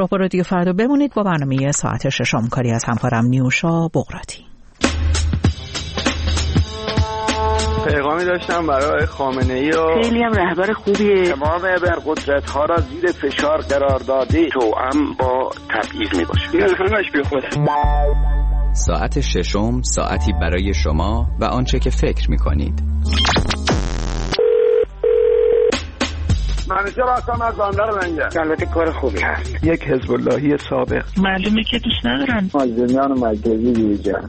همراه با رادیو فردا بمونید با برنامه ساعت 6 کاری از همکارم نیوشا بغراتی. پیغامی داشتم برای خامنه‌ای و خیلی هم رهبر خوبیه. تمام ابرقدرت‌ها را زیر فشار قرار داده، توأم با تبعیض میباشه. این همش بیخوده. ساعت 6 ساعتی برای شما و آنچه که فکر میکنید. منیجر هستم از بندر منجر. البته کار خوبی هست. یک حزب اللهی سابق. معلومه که دوست ندارن. مازنیان مرکزی دیگر.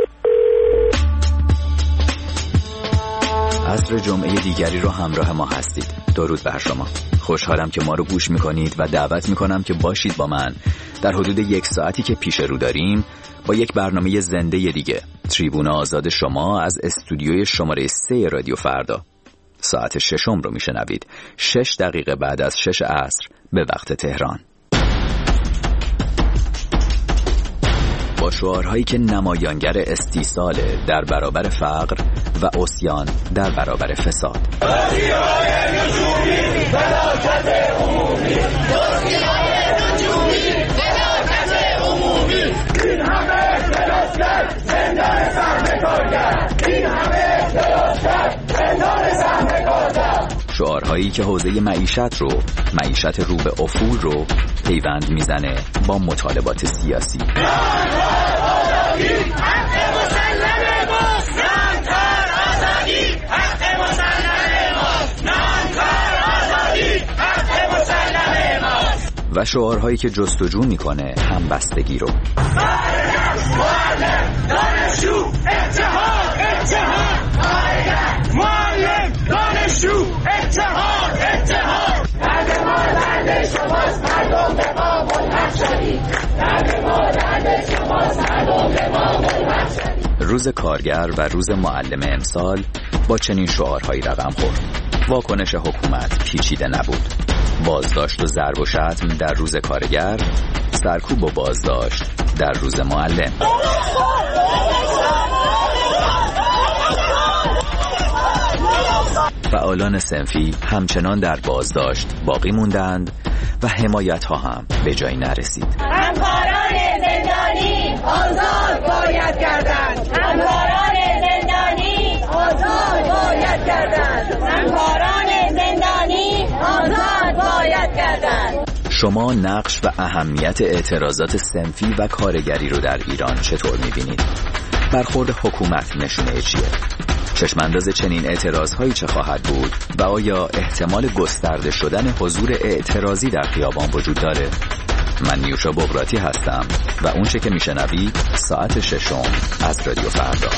عصر جمعه دیگری رو همراه ما هستید. درود بر شما. خوشحالم که ما رو گوش میکنید و دعوت میکنم که باشید با من در حدود 1 ساعتی که پیش رو داریم با یک برنامه زنده دیگه، تریبون آزاد شما از استودیوی شماره 3 رادیو فردا. ساعت 6 رو میشنوید 6 دقیقه بعد از 6 عصر به وقت تهران، با شعارهایی که نمایانگر استیصال در برابر فقر و عصیان در برابر فساد. شعارهایی که حوزه معیشت رو به افول رو پیوند میزنه با مطالبات سیاسی. و شعارهایی که جستجو میکنه همبستگی رو. روز کارگر و روز معلم امسال با چنین شعارهایی رقم خورد. واکنش حکومت پیچیده نبود. بازداشت و ضرب و شتم در روز کارگر، سرکوب و بازداشت در روز معلم. فعالان صنفی همچنان در بازداشت باقی موندند و حمایت ها هم به جایی نرسید. همکاران زندانی آزاد باید کردند. همکاران زندانی آزاد باید کردند. همکاران زندانی آزاد باید کردند. شما نقش و اهمیت اعتراضات صنفی و کارگری رو در ایران چطور می‌بینید؟ برخورد حکومت نشونه چیه؟ چشمانداز چنین اعتراضهایی چه خواهد بود و آیا احتمال گسترده شدن حضور اعتراضی در خیابان وجود داره؟ من نیوشا بغراتی هستم و اون چه که میشنوید ساعت 6 از رادیو فردا.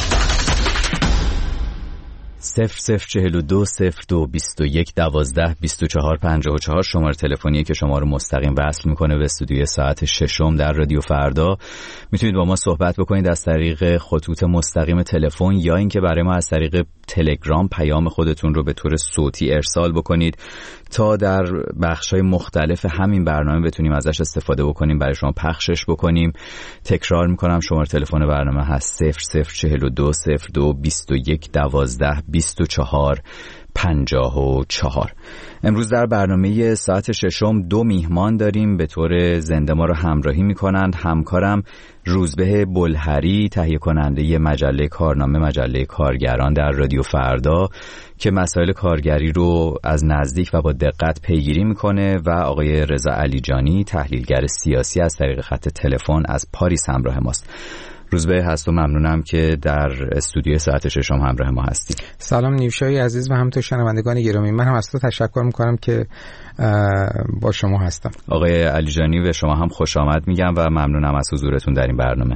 0042 02 21 12 24 54 شماره تلفنی که شما رو مستقیم وصل میکنه به استودیوی ساعت 6 در رادیو فردا. میتونید با ما صحبت بکنید از طریق خطوط مستقیم تلفن یا اینکه برای ما از طریق تلگرام پیام خودتون رو به طور صوتی ارسال بکنید تا در بخش‌های مختلف همین برنامه بتونیم ازش استفاده بکنیم، برای شما پخشش بکنیم. تکرار میکنم شماره تلفن برنامه هست 0042 02 21 12 24 54. امروز در برنامه ساعت 6 2 میهمان داریم به طور زنده ما رو همراهی میکنند. همکارم روزبه بلهری، تهیه کننده مجله کارنامه، مجله کارگران در رادیو فردا که مسائل کارگری رو از نزدیک و با دقت پیگیری میکنه، و آقای رضا علیجانی، تحلیلگر سیاسی از طریق خط تلفن از پاریس همراه ماست. روزبه هست و ممنونم که در استودیو ساعت 6 همراه ما هستی. سلام نیوشای عزیز و همینطور شنوندگان گرامی، من هم از تو تشکر میکنم که با شما هستم. آقای علیجانی به شما هم خوش آمد میگم و ممنونم از حضورتون در این برنامه.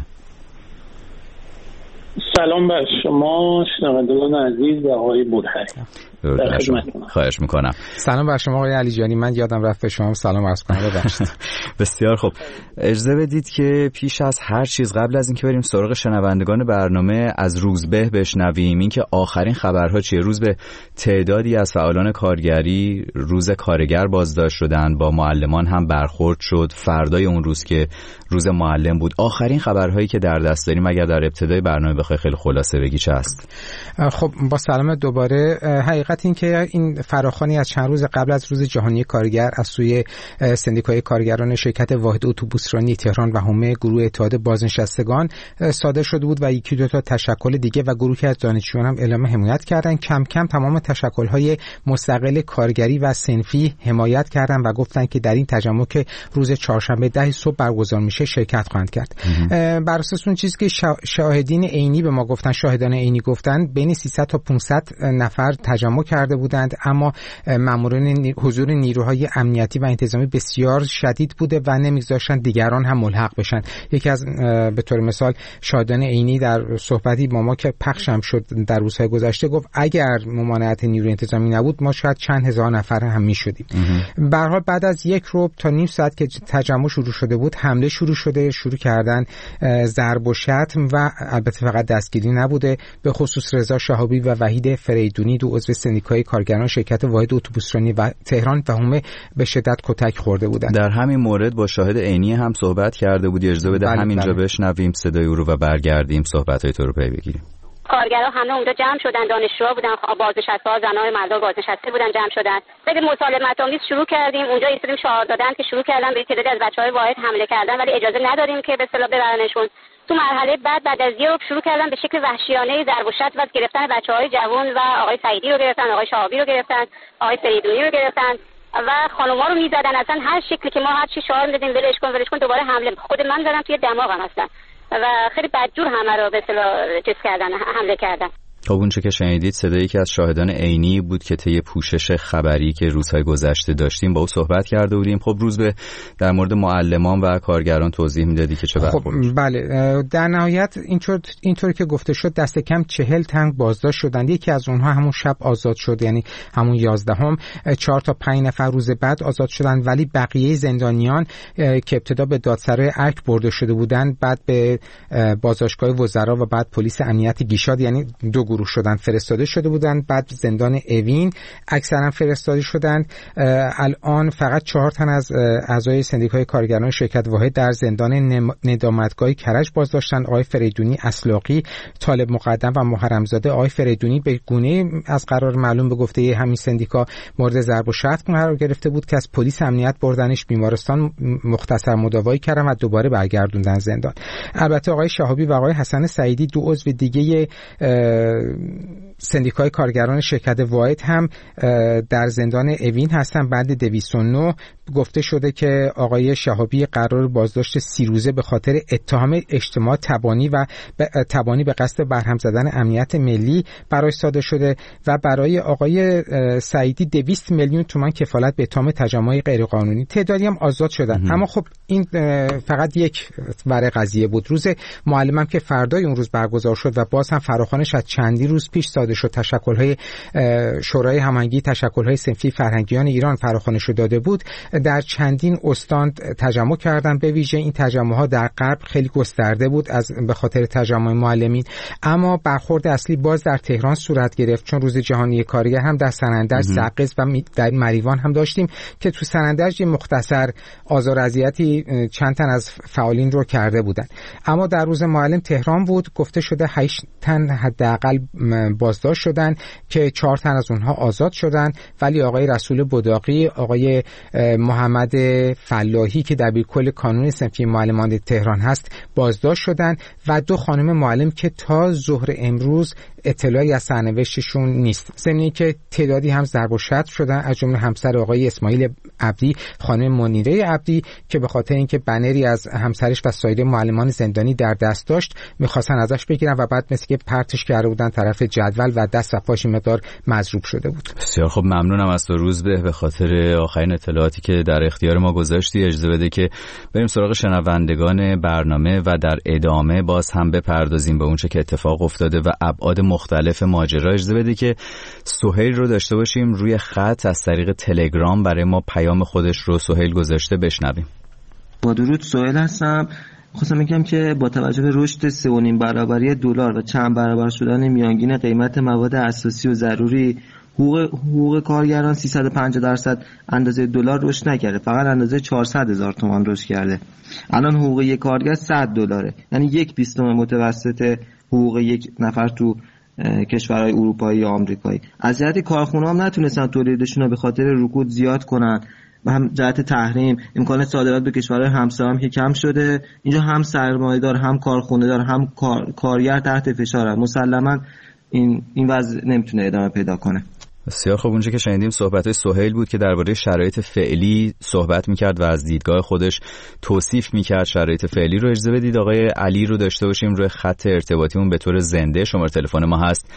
سلام بر شما شنوندگان عزیز و آقای بلهری. خواهش میکنم. سلام بر شما آقای علیجانی، من یادم رفت به شما سلام عرض کنم. ببخشید. بسیار خوب، اجازه بدید که پیش از هر چیز قبل از اینکه بریم سراغ شنوندگان برنامه از روزبه بشنویم اینکه آخرین خبرها چیه. روزبه، تعدادی از فعالان کارگری روز کارگر بازداشت شدن، با معلمان هم برخورد شد فردای اون روز که روز معلم بود. آخرین خبرهایی که در دست داریم اگر در ابتدای برنامه بخوای خیلی خلاصه بگی چه هست؟ خب با سلام دوباره. حقیقت این که این فراخوانی از چند روز قبل از روز جهانی کارگر از سوی سندیکای کارگران شرکت واحد اتوبوسرانی تهران و حومه گروه اتحاد بازنشستگان صادر شده بود و یکی دو تا تشکل دیگه و گروهی از دانشجویان هم اعلام حمایت کردن. کم کم تمام تشکل‌های مستقل کارگری و صنفی حمایت کردن و گفتن که در این تجمع که روز چهارشنبه 10 صبح برگزار میشه شرکت خواهند کرد. بر اساس اون چیزی که شاهدین عینی به ما گفتن، شاهدان عینی گفتن، بین 300 تا 500 نفر تجمع کرده بودند، اما ماموران حضور نیروهای امنیتی و انتظامی بسیار شدید بوده و نمیگذاشتن دیگران هم ملحق بشن. یکی از به طور مثال شاهدان عینی در صحبتی با ما که پخش هم شد در روزهای گذشته گفت اگر ممانعت نیروی انتظامی نبود ما شاید چند هزار نفر هم میشدیم. به هر حال بعد از 1 ربع تا نیم ساعت که تجمع شروع شده بود حمله شروع کردن ضرب و شتم و البته فقط دستگیری نبوده. به خصوص رضا شهابی و وحید فریدونی دو عضو سندیکای کارگران شرکت واحد اتوبوسرانی و تهران و حومه به شدت کتک خورده بودند. در همین مورد با شاهد عینی هم صحبت کرده بودی، اجازه بده همینجا بشنویم صدای او رو و برگردیم صحبت‌های تو رو پی بگیریم. کارگرها همه اونجا جمع شدن، دانشجوها بودن، بازنشسته‌ها، زنان مردان بازنشسته بودن جمع شدن. خیلی مسالمت‌آمیز شروع کردیم. اونجا ایستادیم شعار دادن که شروع کردن به تعدادی از بچه‌های واحد حمله کردن، ولی اجازه نداریم که به اصطلاح ببرنشون. تو مرحله بعد از یه شروع کردن به شکل وحشیانه ضرب و شتم و گرفتن بچه‌های جوان و آقای سعیدی رو گرفتن، آقای شهابی رو گرفتن، آقای فریدونی رو گرفتن و خانم‌ها رو می‌زدن. اصلا هر شکلی که ما هر چی شعار می‌دادیم ولش کن دوباره حمله. خود من زدم توی دماغم هستن و خیلی بدجور همه رو به اصطلاح حمله کردن. خب اون چه که شنیدید صدایی که از شاهدان عینی بود که طی پوشش خبری که روزهای گذشته داشتیم با او صحبت کرده بودیم. خب روز به در مورد معلمان و کارگران توضیح میدادی که چه برخوردی؟ خب بله، در نهایت اینطور که گفته شد دست کم 40 تن بازداشت شدند. یکی از اونها همون شب آزاد شد، یعنی همون 11ام. 4 تا 5 نفر روز بعد آزاد شدند، ولی بقیه زندانیان که ابتدا به دادسرای ارک برده شده بودند بعد به بازداشتگاه وزرا و بعد پلیس امنیت گیشاد، یعنی دو گروه شدن فرستاده شده بودند. بعد زندان اوین اکثرا فرستاده شدند. الان فقط 4 تن از اعضای سندیکای کارگران شرکت واحد در زندان ندامتگاه کرج بازداشتن. آقای فریدونی، اسلاقی، طالب مقدم و محرمزاده. آقای فریدونی به گونه از قرار معلوم به گفته همین سندیکا مورد ضرب و شتم قرار گرفته بود که از پلیس امنیت بردنش بیمارستان، مختصر مداوایی کردن و دوباره برگردوندن زندان. البته آقای شهابی و آقای حسن سعیدی دو عضو دیگه سندیکای کارگران شرکت واحد هم در زندان اوین هستن. بعد 209 گفته شده که آقای شهابی قرار بازداشت 30 روزه به خاطر اتهام اجتماع تبانی به قصد برهم زدن امنیت ملی برای صادر شده و برای آقای سعیدی 200 میلیون تومان کفالت به اتهام تجمع غیرقانونی. تعدادی هم آزاد شدن. اما خب این فقط یک ور قضیه بود. روز معلمم که فردای اون روز برگزار شد و باز هم فراخوانش از چندی روز پیش صادر شد، تشکل‌های شورای هماهنگی تشکل‌های صنفی فرهنگیان ایران فراخوانش داده بود، در چندین استان تجمع کردن. به ویژه این تجمع‌ها در غرب خیلی گسترده بود به خاطر تجمع معلمین، اما برخورد اصلی باز در تهران صورت گرفت، چون روز جهانی کارگر هم در سنندج، سقز و در مریوان هم داشتیم که تو سنندج مختصر آزار و اذیتی چند تن از فعالین رو کرده بودن. اما در روز معلم تهران بود، گفته شده 8 تن حداقل بازداشت شدن که 4 تن از اونها آزاد شدن، ولی آقای رسول بداقی، آقای محمد فلاحی که دبیرکل کانون صنفی معلمان تهران هست بازداشت شدن و 2 خانم معلم که تا ظهر امروز اطلاعی از سرنوشتشون نیست. ضمن که تعدادی هم ضرب و شتم شدن، از جمله همسر آقای اسماعیل عبدی، خانم منیره عبدی که به خاطر اینکه بنری از همسرش و سایر معلمان زندانی در دست داشت می‌خواستن ازش بگیرن و بعد مثل که پرتش کرده بودن طرف جدول و دست و پاش مقدار مضروب شده بود. بسیار خب، ممنونم از تو روز به خاطر آخرین اطلاعاتی که در اختیار ما گذاشتی. اجازه بده که بریم سراغ شنوندگان برنامه و در ادامه باز هم بپردازیم به اونچه که اتفاق افتاده و ابعاد مختلف ماجرا. اجازه بده که سهیل رو داشته باشیم روی خط از طریق تلگرام. برای ما پیام خودش رو سهیل گذاشته، بشنویم. با درود، سهیل هستم. خواستم بگم که با توجه به رشد 3.5 برابری دلار و چند برابر شدن میانگین قیمت مواد اساسی و ضروری، حقوق کارگران 350% اندازه دلار رشد نکرده، فقط اندازه 400,000 تومان رشد کرده. الان حقوق یک کارگر $100، یعنی 1/20 متوسط حقوق یک نفر تو کشورهای اروپایی یا آمریکایی. از جهت کارخونه هم نتونستن تولیدشون رو به خاطر رکود زیاد کنن و هم جهت تحریم امکان صادرات به کشورهای همسایه هم که کم شده. اینجا هم سرمایه‌دار هم کارخونه دار هم کارگر تحت فشارن. مسلماً این وضع نمیتونه ادامه پیدا کنه. بسیار خوب. اونجا که شنیدیم صحبت‌های سهیل بود که درباره شرایط فعلی صحبت می‌کرد و از دیدگاه خودش توصیف می‌کرد شرایط فعلی رو. اجازه بدید آقای علی رو داشته باشیم روی خط ارتباطیمون به طور زنده. شماره تلفن ما هست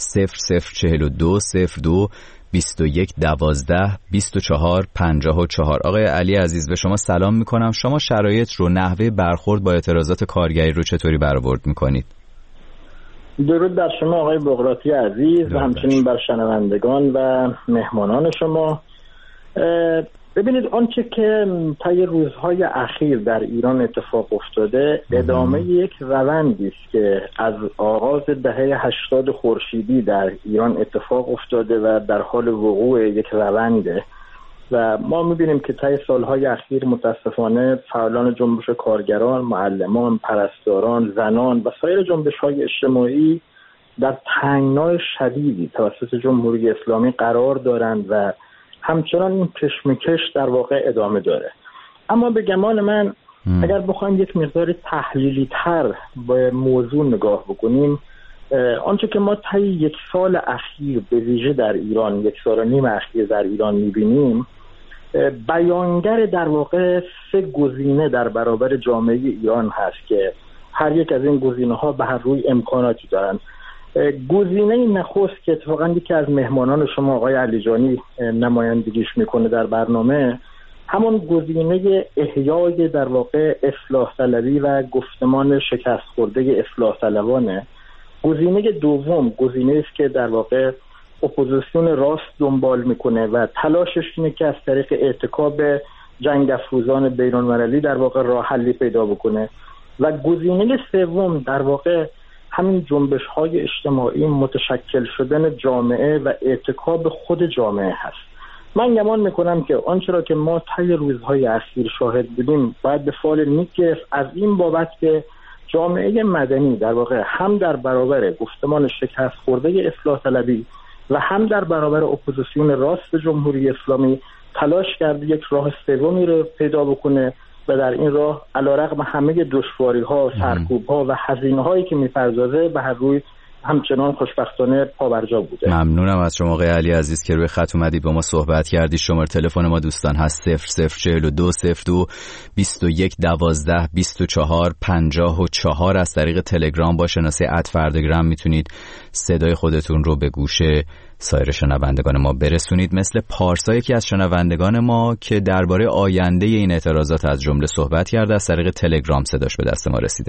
0042 02 21 12 24 54. آقای علی عزیز به شما سلام می‌کنم. شما شرایط رو، نحوه برخورد با اعتراضات کارگری رو چطوری برآورد می‌کنید؟ درود بر شما آقای بغراتی عزیز و همچنین بر شنوندگان و مهمانان شما. ببینید آنچه که طی روزهای اخیر در ایران اتفاق افتاده ادامه یک روندی است که از آغاز دهه 80 خورشیدی در ایران اتفاق افتاده و در حال وقوع یک رونده و ما می‌بینیم که طی سالهای اخیر متاسفانه فعالان جنبش کارگران، معلمان، پرستاران، زنان و سایر جنبش‌های اجتماعی در تنگنای شدیدی توسط جمهوری اسلامی قرار دارند و همچنان این کشمکش در واقع ادامه داره. اما به گمان من اگر بخوایم یک مقدار تحلیلی تر به موضوع نگاه بکنیم، آنچه که ما طی یک سال اخیر به ویژه در ایران، یک سال و نیم اخیر در ایران می‌بینیم، بیانگر در واقع سه گزینه در برابر جامعه ایران هست که هر یک از این گزینه‌ها به هر روی امکاناتی دارند. گزینه نخست که اتفاقاً یکی از مهمانان شما آقای علیجانی نمایندگیش میکنه در برنامه، همون گزینه احیای در واقع اصلاح طلبی و گفتمان شکست خورده اصلاح طلبانه. گزینه دوم گزینه است که در واقع اپوزیسیون راست دنبال میکنه و تلاشش اینه که از طریق اعتکاب جنگ افروزان بین‌المللی در واقع راه حلی پیدا بکنه و گزینه سوم در واقع همین جنبش‌های اجتماعی متشکل شدن جامعه و اعتکاب خود جامعه هست. من گمان میکنم که آنچه را که ما طی روزهای اخیر شاهد بودیم باید به فال نیک گرفت از این بابت که جامعه مدنی در واقع هم در برابر گفتمان شکست خورده اصلاح طلبی و هم در برابر اپوزیسیون راست جمهوری اسلامی تلاش کرده یک راه سومی رو پیدا بکنه و در این راه علیرغم همه دشواری‌ها، سرکوب‌ها و هزینه‌هایی که می‌پردازه به هر روی همچنان خوشبختانه پابرجا بوده. ممنونم از شما آقای علی عزیز که روی خط اومدید با ما صحبت کردید. شماره تلفن ما دوستان هست 0042 02 21 12 24 54. از طریق تلگرام با شناسه @فردگرام میتونید صدای خودتون رو به گوش سایر شنوندگان ما برسونید. مثل پارسا یکی از شنوندگان ما که درباره آینده این اعتراضات از جمله صحبت کرده، از طریق تلگرام صداش به دست ما رسیده.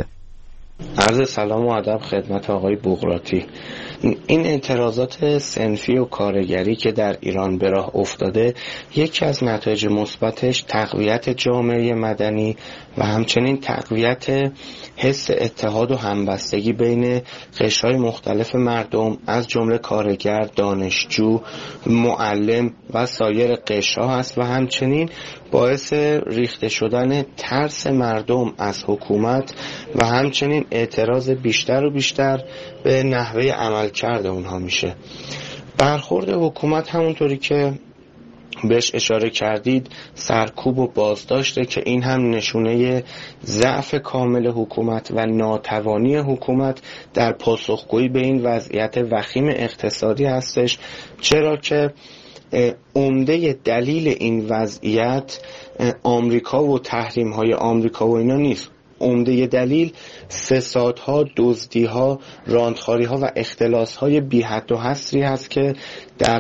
عرض سلام و ادب خدمت آقای بغراتی. این اعتراضات صنفی و کارگری که در ایران به راه افتاده، یکی از نتایج مثبتش تقویت جامعه مدنی و همچنین تقویت حس اتحاد و همبستگی بین قشرهای مختلف مردم از جمله کارگر، دانشجو، معلم و سایر قشرها است و همچنین باعث ریخته شدن ترس مردم از حکومت و همچنین اعتراض بیشتر و بیشتر به نحوه عملکرد اونها میشه. برخورد حکومت همونطوری که بهش اشاره کردید سرکوب و بازداشته که این هم نشونه ضعف کامل حکومت و ناتوانی حکومت در پاسخگویی به این وضعیت وخیم اقتصادی هستش، چرا که عمده دلیل این وضعیت آمریکا و تحریم‌های آمریکا و اینا نیست. عمده دلیل فسادها، دزدی‌ها، راندخاری‌ها و اختلاس‌های بی حد و حصری هست که در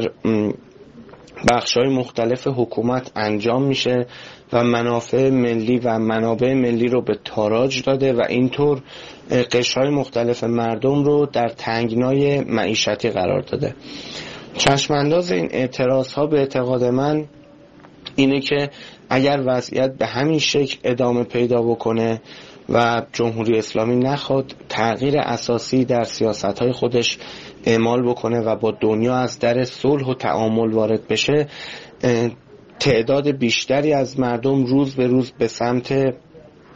بخش‌های مختلف حکومت انجام میشه و منافع ملی و منابع ملی رو به تاراج داده و اینطور قشرهای مختلف مردم رو در تنگنای معیشتی قرار داده. چشمانداز این اعتراض‌ها به اعتقاد من اینه که اگر وضعیت به همین شکل ادامه پیدا بکنه و جمهوری اسلامی نخواد تغییر اساسی در سیاست‌های خودش اعمال بکنه و با دنیا از در صلح و تعامل وارد بشه، تعداد بیشتری از مردم روز به روز به سمت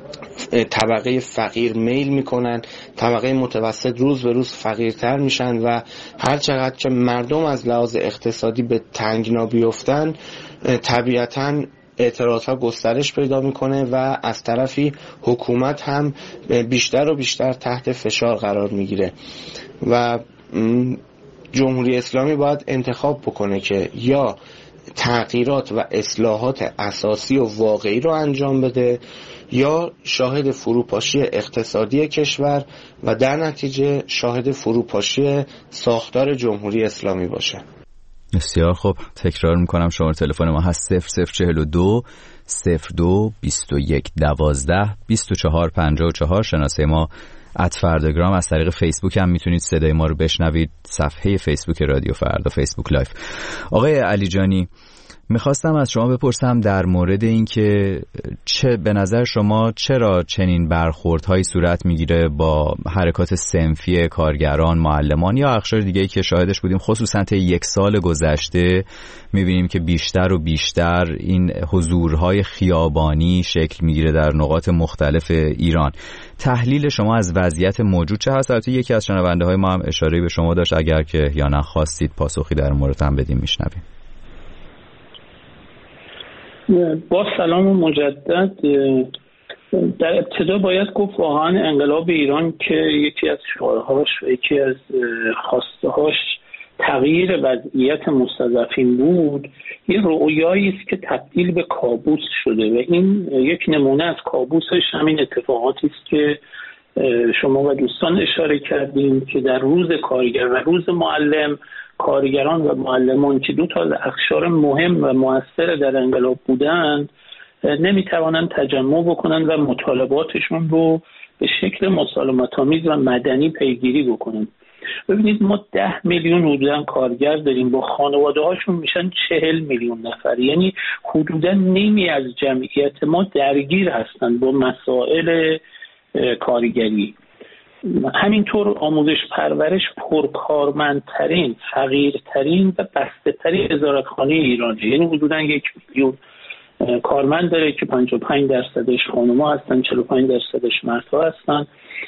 طبقه فقیر میل میکنن، طبقه متوسط روز به روز فقیرتر میشن و هر چقدر که مردم از لحاظ اقتصادی به تنگنا بیفتن طبیعتاً اعتراضها گسترش پیدا میکنه و از طرفی حکومت هم بیشتر و بیشتر تحت فشار قرار میگیره و جمهوری اسلامی باید انتخاب بکنه که یا تغییرات و اصلاحات اساسی و واقعی رو انجام بده یا شاهد فروپاشی اقتصادی کشور و در نتیجه شاهد فروپاشی ساختار جمهوری اسلامی باشه. بسیار خوب، تکرار میکنم شماره تلفن ما هست 0042 02 21 12 24 54. شناسه ما @فرداگرام. از طریق فیسبوک هم میتونید صدای ما رو بشنوید، صفحه فیسبوک رادیو فردا، فیسبوک لایف. آقای علی جانی، میخواستم از شما بپرسم در مورد این که به نظر شما چرا چنین برخوردهایی صورت میگیره با حرکات صنفی کارگران، معلمان یا اقشار دیگه‌ای که شاهدش بودیم خصوصا طی یک سال گذشته میبینیم که بیشتر و بیشتر این حضورهای خیابانی شکل میگیره در نقاط مختلف ایران. تحلیل شما از وضعیت موجود چه هست؟ البته یکی از شنونده های ما هم اشاره به شما داشت، اگر که یا نخواستید پاسخی در مورد هم بدیم میشنویم. با سلام و مجدد. در ابتدا باید گفت واقعا انقلاب ایران که یکی از شعارهاش و یکی از خواستهاش تغییر وضعیت مستضعفین بود، یه رویایی است که تبدیل به کابوس شده و این یک نمونه از کابوسش همین اتفاقاتی است که شما و دوستان اشاره کردیم که در روز کارگر و روز معلم، کارگران و معلمان که دو تا از اقشار مهم و مؤثر در انقلاب بودند نمیتوانند تجمع بکنند و مطالباتشون رو به شکل مسالمت‌آمیز و مدنی پیگیری بکنند. ببینید ما 10 میلیون حدوداً کارگر داریم، با خانواده هاشون میشن 40 میلیون نفر، یعنی حدوداً نیمی از جمعیت ما درگیر هستند با مسائل کارگری. همینطور آموزش پرورش پرکارمندترین، فقیرترین و بسته‌ترین وزارتخانه ایرانه، یعنی حدوداً 1 میلیون کارمند داره که 55% خانم‌ها هستن، 45% مردها هستن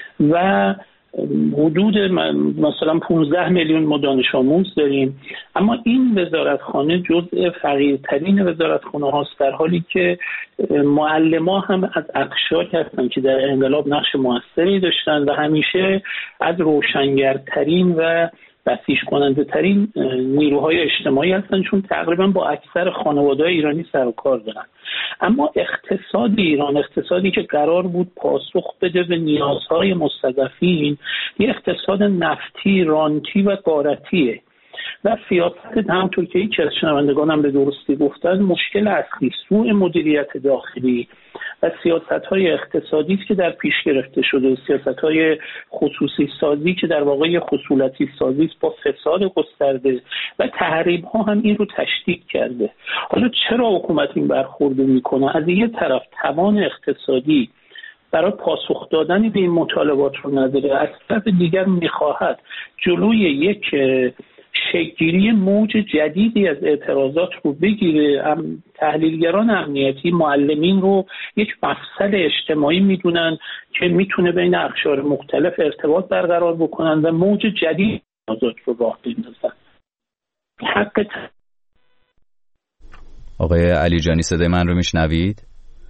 و حدود مثلا 15 میلیون ما دانش آموز داریم. اما این وزارتخانه جزء فقیرترین وزارتخانه هاست، در حالی که معلما هم از اقشاری هستن که در انقلاب نقش موثری داشتن و همیشه از روشنگرترین و بسیج کننده ترین نیروهای اجتماعی هستن، چون تقریبا با اکثر خانواده‌های ایرانی سر و کار دارن. اما اقتصاد ایران، اقتصادی که قرار بود پاسخ بده به نیازهای مستضعفین، یه اقتصاد نفتی، رانتی و غارتیه و سیاست همونطور که یکی از شنوندگانم به درستی گفتن مشکل اصلی سوء مدیریت داخلی و سیاست‌های اقتصادی است که در پیش گرفته شده، سیاست‌های خصوصی سازی که در واقع خصولتی سازی است با فساد گسترده و تحریم‌ها هم این رو تشدید کرده. حالا چرا حکومت این برخورد میکنه؟ از یه طرف توان اقتصادی برای پاسخ دادن به این مطالبات رو نداره، از طرف دیگر میخواهد جلوی یک شکل‌گیری موج جدیدی از اعتراضات رو بگیره. تحلیلگران امنیتی معلمین رو یک مفصل اجتماعی میدونن که میتونه بین اقشار مختلف ارتباط برقرار بکنن و موج جدید اعتراضات رو راه بندازن. حق آقای علی جانی صدای من رو میشنوید؟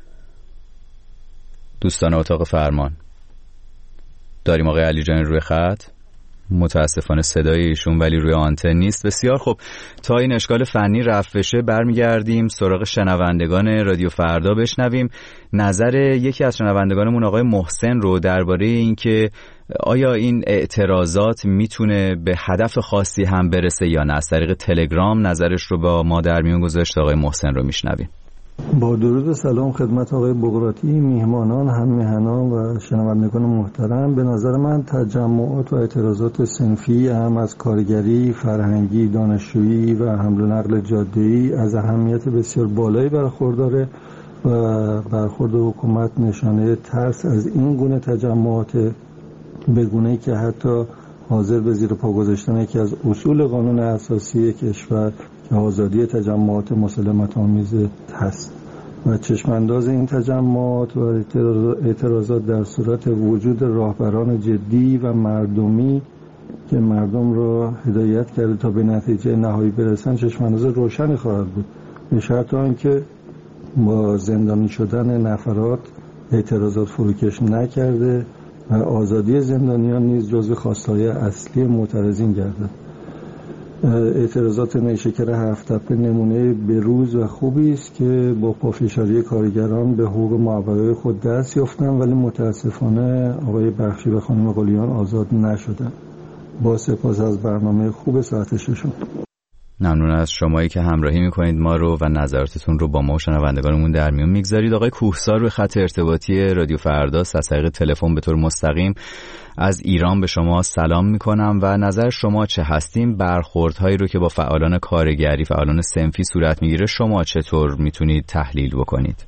دوستان اتاق فرمان داریم آقای علی جانی روی خط؟ متاسفانه صدای ایشون ولی روی آنتن نیست. بسیار خوب، تا این اشکال فنی رفع بشه برمیگردیم سراغ شنوندگان رادیو فردا بشنویم نظر یکی از شنوندگانمون آقای محسن رو درباره اینکه آیا این اعتراضات میتونه به هدف خاصی هم برسه یا نه. از طریق تلگرام نظرش رو با ما در میون گذاشت. آقای محسن رو میشنویم. با درود و سلام خدمت آقای بقراطی، میهمانان، هم‌میهنان و شنوندگان محترم. به نظر من تجمعات و اعتراضات صنفی هم از کارگری، فرهنگی، دانشجویی و حمل و نقل جاده‌ای از اهمیت بسیار بالایی برخورداره و برخورد حکومت نشانه ترس از این گونه تجمعات به گونه‌ای که حتی حاضر به زیر پا گذاشتن یکی از اصول قانون اساسی کشور که آزادی تجمعات مسالمت‌آمیز هست. و چشمانداز این تجمعات و اعتراضات در صورت وجود راهبران جدی و مردمی که مردم را هدایت کرده تا به نتیجه نهایی برسن چشمانداز روشنی خواهد بود، به شرط آنکه با زندانی شدن نفرات اعتراضات فروکش نکرده و آزادی زندانیان نیز جزو خواستهای اصلی معترضین گردد. اعتراضات نیشکر هفت تپه نمونه بروز و خوبی است که با پافشاری کارگران به حقوق معوقه خود دست یافتند، ولی متاسفانه آقای بخشی و خانم قلیان آزاد نشدند. با سپاس از برنامه خوب ساعت 6. ممنون از شمایی که همراهی میکنید ما رو و نظراتتون رو با ما و شنوندگانمون در میون میگذارید. آقای کوهسار روی خط ارتباطی رادیو فردا از طریق تلفن به طور مستقیم از ایران به شما سلام میکنم و نظر شما چه هستیم؟ برخوردهایی رو که با فعالان کارگری، فعالان صنفی صورت میگیره شما چطور میتونید تحلیل بکنید؟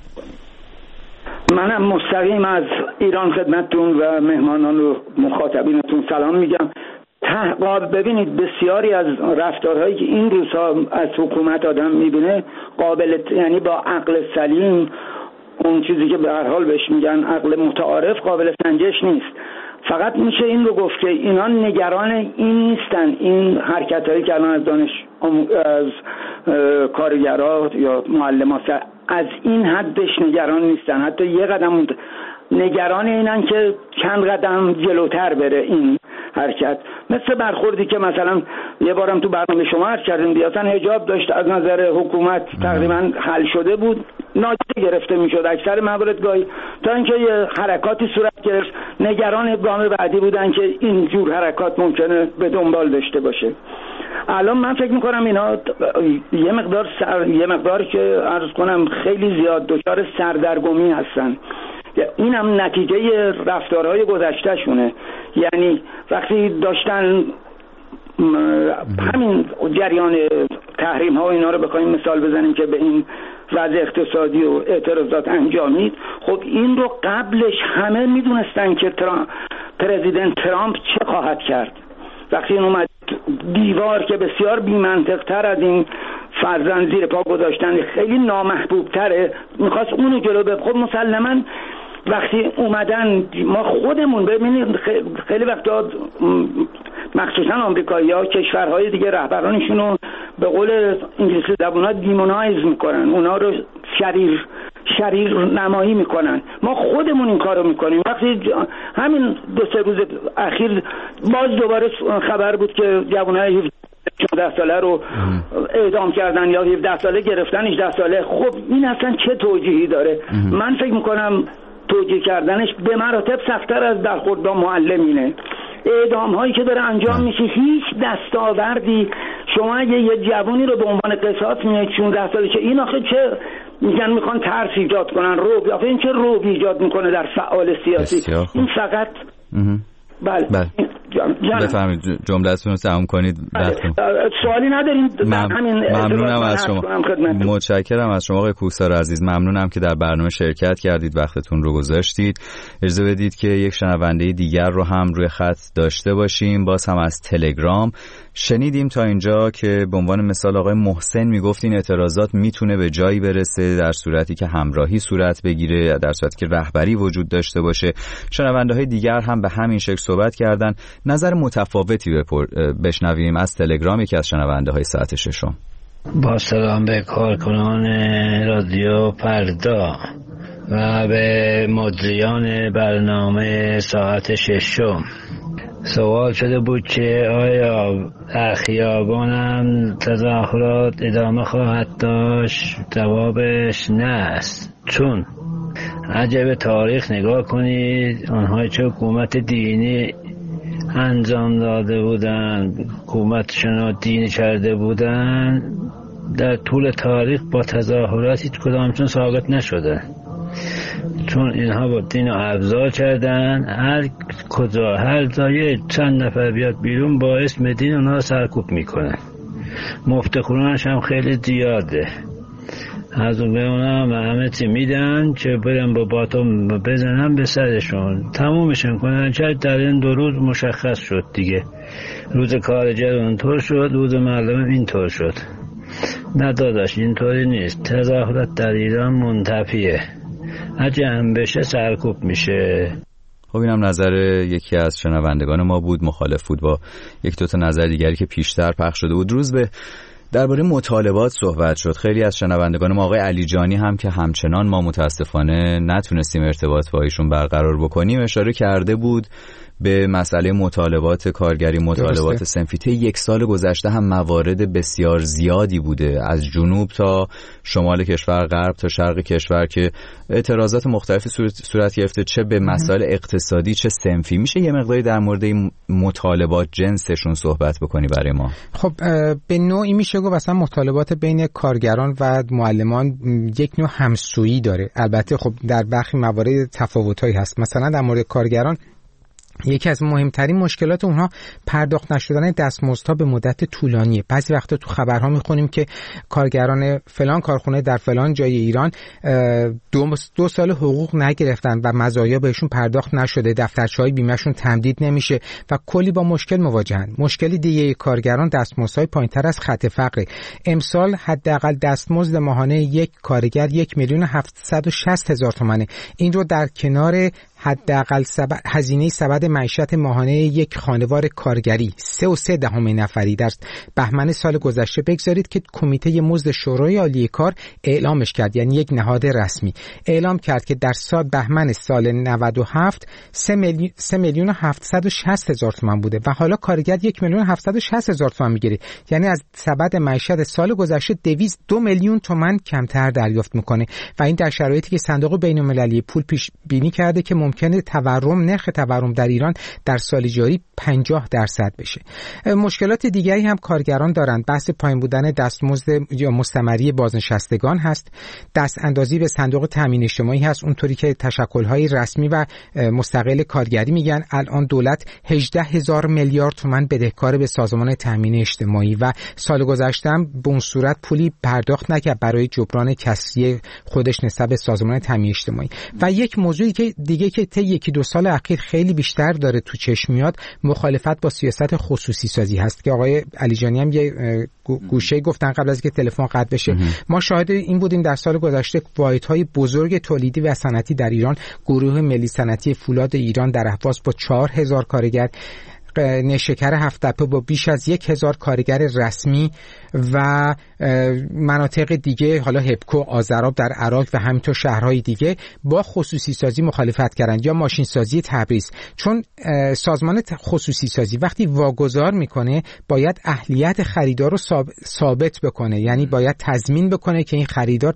منم مستقیم از ایران خدمتتون و مهمانان و مخاطبینتون سلام میگم. ببینید بسیاری از رفتارهایی که این روزها از حکومت آدم میبینه یعنی با عقل سلیم، اون چیزی که به هر حال بهش میگن عقل متعارف، قابل سنجش نیست. فقط میشه این رو گفت که اینا نگران این نیستن، این حرکتایی که الان از کارگرها یا معلمان از این حدش نگران نیستن، حتی یه قدم نگران اینن که چند قدم جلوتر بره این حرکت. مثل برخوردی که مثلا یه بارم تو برنامه شما عرض کردیم دیگه، حجاب داشت از نظر حکومت تقریبا حل شده بود، نادیده گرفته میشد اکثر موارد گاهی، تا اینکه یه حرکاتی صورت گرفت، نگران گام بعدی بودن که این جور حرکات ممکنه به دنبال داشته باشه. الان من فکر میکنم اینا یه مقدار که عرض کنم خیلی زیاد دچار سردرگمی هستن. این هم نتیجه رفتارهای گذشته شونه. یعنی وقتی داشتن همین جریان تحریم ها و اینا رو بخوایم مثال بزنیم که به این وضع اقتصادی و اعتراضات انجامید، خب این رو قبلش همه میدونستن که پرزیدنت ترامپ چه خواهد کرد. وقتی این اومد دیوار که بسیار بی‌منطق تر از این فرزند زیر پا گذاشتن، خیلی نامحبوب تره، میخواست اونو جلو ببره. خب مسلماً وقتی اومدن ما خودمون ببینید خیلی وقتا مخصوصا آمریکایی‌ها کشورهای دیگه رهبرانشون رو به قول انگلیسی زبونا دیمونایز میکنن، اونا رو شریر نمایی میکنن. ما خودمون این کارو میکنیم. وقتی همین 2-3 روز اخیر باز دوباره خبر بود که جوانای 17 ساله رو اعدام کردن یا 17 ساله گرفتن 18 ساله. خب این اصلا چه توجیهی داره؟ من فکر میکنم توجیه کردنش به مراتب سخت‌تر از برخورد با معلمینه. اعدام هایی که داره انجام میشه هیچ دستاوردی، شما اگه یه جوانی رو به عنوان قصاص میاد 16 ساله، که این آخه چه میگن میخوان ترس ایجاد کنن، رعب، آخه این چه رعب ایجاد میکنه در فعال سیاسی؟ این فقط بله. بفرمایید جمله‌تون رو تمام کنید. سوالی نداریم. ممنونم از شما. متشکرم از شما آقای کوهسار عزیز. ممنونم که در برنامه شرکت کردید، وقتتون رو گذاشتید. اجازه بدید که یک شنونده دیگر رو هم روی خط داشته باشیم، باز هم از تلگرام. شنیدیم تا اینجا که به عنوان مثال آقای محسن میگفت این اعتراضات میتونه به جایی برسه در صورتی که همراهی صورت بگیره، در صورتی که رهبری وجود داشته باشه. شنونده‌های دیگر هم به همین شکل صحبت کردن. نظر متفاوتی بشنویم از تلگرام یکی از شنونده‌های ساعت 6. با سلام به کارکنان رادیو فردا و به مجریان برنامه ساعت 6. سوال شده بود که آیا در خیابانم تظاهرات ادامه خواهد داشت؟ جوابش نه است، چون اگه به تاریخ نگاه کنید، آنهایی که حکومت دینی انجام داده بودن، حکومتشون رو دینی کرده بودن، در طول تاریخ با تظاهرات هیچ کدامشون ساقط نشدن، چون اینها با دین رو ابزار کردن. هر کجا هر جای چند نفر بیاد بیرون با اسم دین اونها سرکوب میکنن. مفتخورانش هم خیلی زیاده. از اون به اونا همه چی میدن که برن با باتوم بزنن به سرشون، تمومشون کنن. چه در این 2 روز مشخص شد دیگه، روز کارگر اونطور شد، روز مردم اینطور شد. نه داداش اینطوری نیست. تظاهرات در ایران منتفیه، اگه هم بشه سرکوب میشه. خب اینم نظر یکی از شنوندگان ما بود، مخالف بود با یک دو تا نظر دیگری که پیشتر پخش شده بود. روز به درباره مطالبات صحبت شد. خیلی از شنوندگان ما، آقای علیجانی هم که همچنان ما متاسفانه نتونستیم ارتباط با ایشون برقرار بکنیم، اشاره کرده بود به مسئله مطالبات کارگری، مطالبات صنفی. طی یک سال گذشته هم موارد بسیار زیادی بوده، از جنوب تا شمال کشور، غرب تا شرق کشور، که اعتراضات مختلفی صورت گرفته، چه به مسائل اقتصادی چه صنفی. میشه یه مقداری در مورد این مطالبات جنسشون صحبت بکنی برای ما؟ خب به نوعی میشه گفت مثلا مطالبات بین کارگران و معلمان یک نوع همسویی داره. البته خب در برخی موارد تفاوتایی هست. مثلا در مورد کارگران یکی از مهمترین مشکلات اونها پرداخت نشدن دستمزدها به مدت طولانیه. بعضی وقتا تو خبرها میخونیم که کارگران فلان کارخونه در فلان جای ایران 2 سال حقوق نگرفتن و مزایا بهشون پرداخت نشده، دفترچه‌های بیمه‌شون تمدید نمیشه و کلی با مشکل مواجهن. مشکلی دیگه کارگران دستمزدهای پایینتر از خط فقر. امسال حداقل دستمزد ماهانه یک کارگر 1,760,000 تومانه. این رو در کنار حداقل هزینه سبد معیشت ماهانه یک خانوار کارگری 3.3 نفری در بهمن سال گذشته بگذارید که کمیته مزد شورای عالی کار اعلامش کرد، یعنی یک نهاد رسمی اعلام کرد که در سال بهمن سال 97 3,760,000 تومان بوده و حالا کارگر 1,760,000 تومان میگیره، یعنی از سبد معیشت سال گذشته 2 میلیون تومان کمتر دریافت میکنه و این در شرایطی که صندوق بین‌المللی پول پیش بینی کرده که ممکنه نرخ تورم در ایران در سال جاری 50% بشه. مشکلات دیگری هم کارگران دارند. بحث پایین بودن دستمزد یا مستمری بازنشستگان هست. دست اندازی به صندوق تامین اجتماعی هست، اونطوری که تشکل‌های رسمی و مستقل کارگری میگن. الان دولت 18,000 میلیارد تومان بدهکار به سازمان تامین اجتماعی و سال گذشته هم به اون صورت پولی پرداخت نکرد برای جبران کسری خودش نسبت به سازمان تامین اجتماعی. و یک موضوعی که دیگه که طی 1-2 سال اخیر خیلی بیشتر داره تو چشم میاد، مخالفت با سیاست خصوصی سازی هست که آقای علیجانی هم یه گوشه گفتن قبل از که تلفن قطع بشه. ما شاهد این بودیم در سال گذشته واحدهای بزرگ تولیدی و صنعتی در ایران، گروه ملی صنعتی فولاد ایران در اهواز با 4,000 کارگر، نیشکر هفت‌تپه با بیش از 1,000 کارگر رسمی و مناطق دیگه، حالا هپکو، آذراب در عراق و همینطور شهرهای دیگه با خصوصی سازی مخالفت کردند، یا ماشین سازی تبریز. چون سازمان خصوصی سازی وقتی واگذار میکنه باید اهلیت خریدار رو ثابت بکنه، یعنی باید تضمین بکنه که این خریدار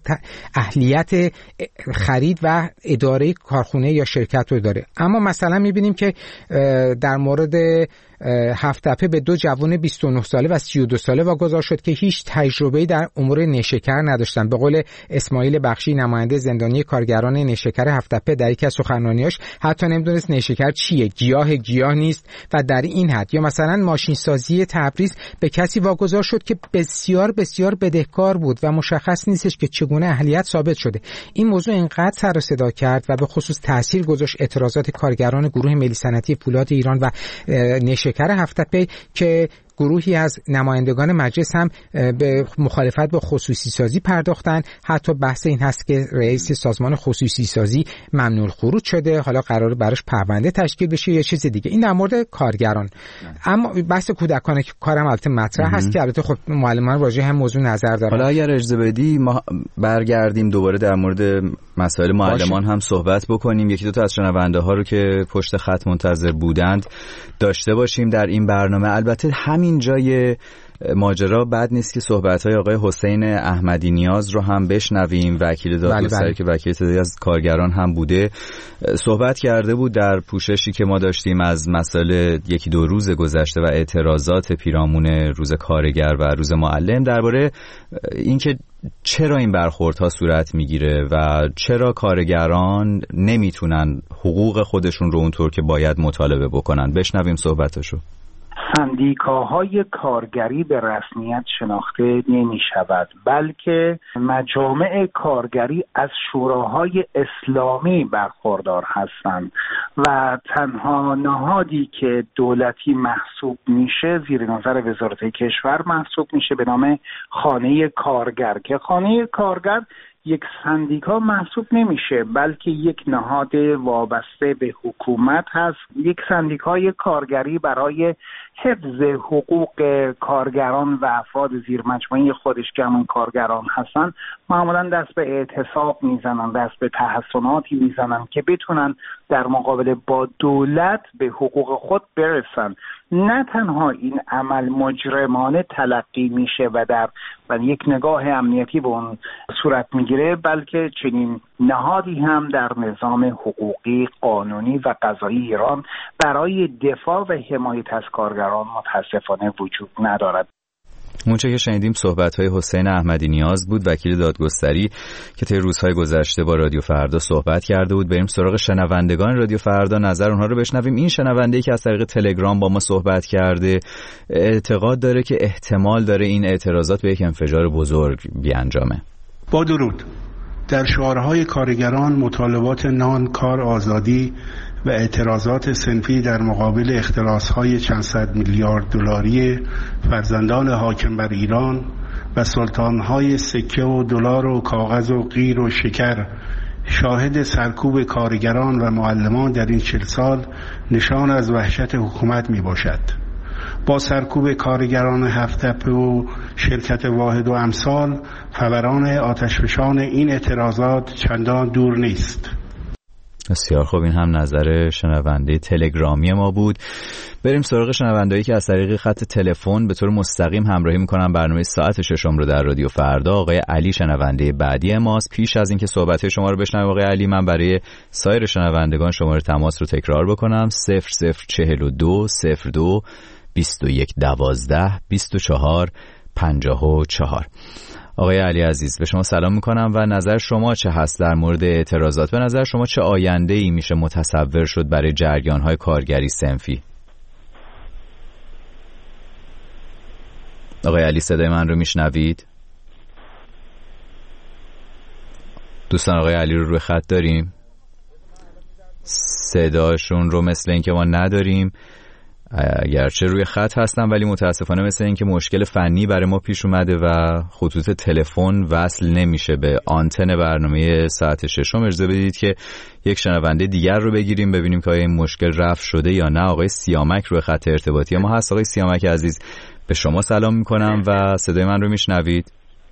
اهلیت خرید و اداره کارخونه یا شرکت رو داره. اما مثلا میبینیم که در مورد هفت‌تپه به 2 جوان 29 ساله و 32 ساله واگذار شد که هیچ تجربه‌ای در امور نیشکر نداشتن. به قول اسماعیل بخشی، نماینده زندانی کارگران نیشکر هفت‌تپه، در یکی از سخنرانیاش حتی نمیدونست نیشکر چیه، گیاه نیست و در این حد. یا مثلا ماشین سازی تبریز به کسی واگذار شد که بسیار بسیار بدهکار بود و مشخص نیستش که چگونه اهلیت ثابت شده. این موضوع اینقدر سر و صدا کرد و به خصوص تاثیر گذاشت اعتراضات کارگران گروه ملی صنعتی فولاد ایران و نیشکر هفت‌تپه که گروهی از نمایندگان مجلس هم به مخالفت با خصوصی سازی پرداختن. حتی بحث این هست که رئیس سازمان خصوصی سازی ممنوع الخروج شده، حالا قراره براش پرونده تشکیل بشه یا چیز دیگه. این در مورد کارگران. اما بحث کودکان کارم البته مطرح هست که البته خب معلمان راجع هم موضوع نظر دارن. حالا اگر اجازه بدی ما برگردیم دوباره در مورد مسائل معلمان هم صحبت بکنیم. یکی دو تا از شنونده ها رو که پشت خط منتظر بودند داشته باشیم در این برنامه. البته همین جای ماجرا بد نیست که صحبت‌های آقای حسین احمدی نیاز رو هم بشنویم، وکیل دادگستری که وکیل تعدادی از کارگران هم بوده. صحبت کرده بود در پوششی که ما داشتیم از مسائل 1-2 روز گذشته و اعتراضات پیرامون روز کارگر و روز معلم، درباره اینکه چرا این برخوردها صورت میگیره و چرا کارگران نمیتونن حقوق خودشون رو اونطور که باید مطالبه بکنن. بشنویم صحبتشو. سندیکاهای کارگری به رسمیت شناخته نمی شود، بلکه مجامع کارگری از شوراهای اسلامی برخوردار هستند و تنها نهادی که دولتی محسوب میشه زیر نظر وزارت کشور محسوب میشه به نام خانه کارگر، که خانه کارگر یک سندیکا محسوب نمیشه بلکه یک نهاد وابسته به حکومت هست. یک سندیکای کارگری برای حفظ حقوق کارگران و افراد زیر مجموعه خودش که همون کارگران هستن معمولا دست به اعتصاب میزنن، دست به تحسناتی میزنن که بتونن در مقابل با دولت به حقوق خود برسن. نه تنها این عمل مجرمانه تلقی میشه و در یک نگاه امنیتی به اون صورت میگیره، بلکه چنین نهادی هم در نظام حقوقی، قانونی و قضایی ایران برای دفاع و حمایت از کارگران متاسفانه وجود ندارد. اونچه که شنیدیم صحبت‌های حسین احمدی نیاز بود، وکیل دادگستری که طی روزهای گذشته با رادیو فردا صحبت کرده بود. بریم سراغ شنوندگان رادیو فردا، نظر اونها رو بشنویم. این شنونده‌ای که از طریق تلگرام با ما صحبت کرده اعتقاد داره که احتمال داره این اعتراضات به یک انفجار بزرگ بیانجامه. با درود. در شعارهای کارگران مطالبات نان، کار، آزادی و اعتراضات صنفی در مقابل اختلاس‌های چند صد میلیارد دلاری فرزندان حاکم بر ایران و سلطان‌های سکه و دلار و کاغذ و قیر و شکر شاهد سرکوب کارگران و معلمان در این 40 سال نشان از وحشت حکومت میباشد. با سرکوب کارگران هفت‌تپه و شرکت واحد و امثال فوران آتشفشان این اعتراضات چندان دور نیست. بسیار خوب، این هم نظر شنونده تلگرامی ما بود. بریم سراغ شنوندهایی که از طریق خط تلفن به طور مستقیم همراهی میکنن برنامه ساعت ششم رو در رادیو فردا. آقای علی شنونده بعدی ماست. پیش از اینکه صحبت شما رو بشنویم آقای علی، من برای سایر شنوندگان شماره تماس رو تکرار بکنم: 0042 02 21 12 24 54. آقای علی عزیز، به شما سلام میکنم و نظر شما چه هست در مورد اعتراضات؟ به نظر شما چه آینده‌ای میشه متصور شد برای جریان‌های کارگری صنفی؟ آقای علی، صدای من رو میشنوید؟ دوستان آقای علی رو روی خط داریم؟ صداشون رو مثل این که ما نداریم، اگرچه روی خط هستن ولی متاسفانه مثل این که مشکل فنی برای ما پیش اومده و خطوط تلفن وصل نمیشه به آنتن برنامه ساعت ششم. اجازه بدید که یک شنونده دیگر رو بگیریم ببینیم که آیا این مشکل رفع شده یا نه. آقای سیامک روی خط ارتباطی ما هست. آقای سیامک عزیز، به شما سلام میکنم و صدای من رو میشنوید؟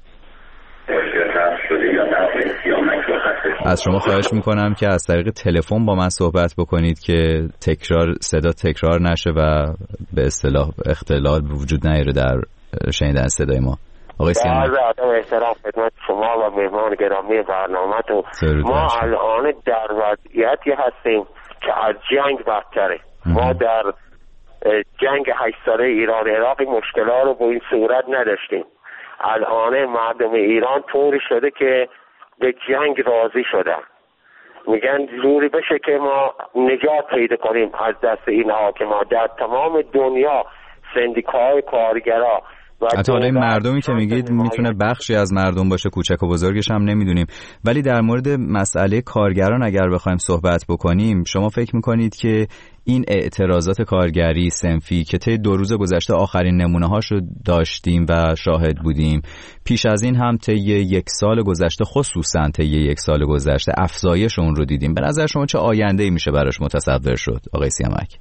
از شما خواهش میکنم که از طریق تلفن با من صحبت بکنید که صدا تکرار نشه و به اصطلاح اختلال وجود نیاره در شنیدن صدای ما. آقای سیامک، احترام خدمت شما و مهمان گرامی برنامه‌تون. ما الان در وضعیتی هستیم که از جنگ بدتره. ما در جنگ 8 ساله ایران عراق مشکلات رو به این صورت نداشتیم. الان مردم ایران طوری شده که به جنگ راضی شدن، میگن جوری بشه که ما نجات پیدا کنیم از دست این حاکمان. در تمام دنیا سندیکاهای کارگرا حتی حالا این مردمی که میگید میتونه بخشی از مردم باشه، کوچک و بزرگش هم نمیدونیم، ولی در مورد مسئله کارگران اگر بخوایم صحبت بکنیم، شما فکر میکنید که این اعتراضات کارگری صنفی که طی 2 روز گذشته آخرین نمونه هاشو داشتیم و شاهد بودیم، پیش از این هم طی 1 سال گذشته، خصوصا طی 1 سال گذشته افزایش اون رو دیدیم، به نظر شما چه آینده‌ای میشه براش متصور شد آقای سیامک؟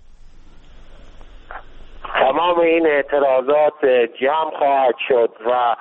تمام این اعتراضات جمع خواهد شد و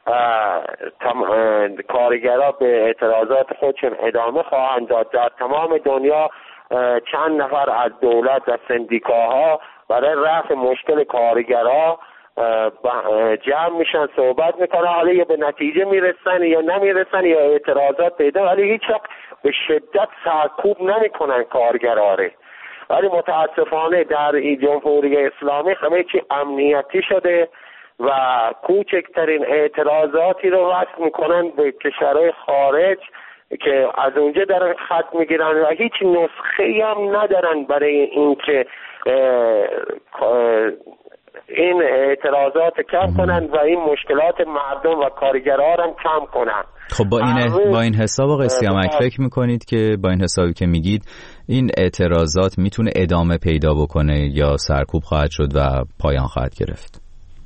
کارگرها به اعتراضات خودشون ادامه خواهند داد. در تمام دنیا چند نفر از دولت و سندیکاها برای رفع مشکل کارگرها جمع میشن، صحبت میکنن، حالا یا به نتیجه میرسن یا نمیرسن یا اعتراضات پیدا، ولی هیچ وقت به شدت سرکوب نمیکنن کارگرها. ولی متاسفانه در این جمهوری اسلامی همه چی امنیتی شده و کوچکترین اعتراضاتی رو وصل میکنن به کشورهای خارج که از اونجا دارن خط میگیرن و هیچ نسخه‌ای هم ندارن برای اینکه این اعتراضات کم کنن و این مشکلات مردم و کارگرها هم کم کنن. خب با این حساب آقای سیامک فکر میکنید که با این حسابی که میگید این اعتراضات میتونه ادامه پیدا بکنه یا سرکوب خواهد شد و پایان خواهد گرفت؟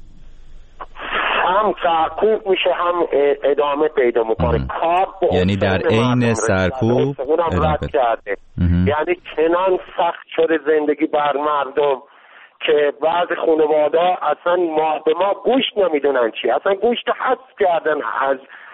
هم سرکوب میشه هم ادامه پیدا میکنه. یعنی در عین سرکوب رد کرده. یعنی چنان سخت شده زندگی بر مردم که بعضی خانواده اصلا ماه به ماه گوشت نمیدونن چی، اصلا گوشت حذف کردن از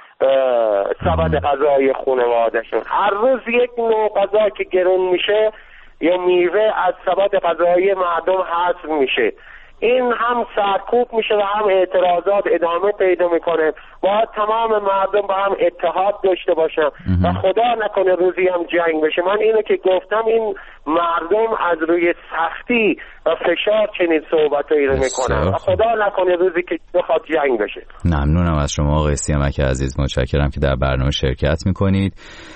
سبد غذایی خانوادهشون. هر روز یک نوع غذا که گرون میشه یا میوه از سبد غذایی مردم حذف میشه. این هم سرکوب میشه و هم اعتراضات ادامه پیدا میکنه. باید تمام مردم با هم اتحاد داشته باشن و خدا نکنه روزی هم جنگ بشه. من اینو که گفتم این مردم از روی سختی و فشار چنین صحبتایی رو میکنن و خدا نکنه روزی که بخواد جنگ بشه. ممنونم از شما آقای سیامک عزیز، متشکرم که در برنامه شرکت میکنید.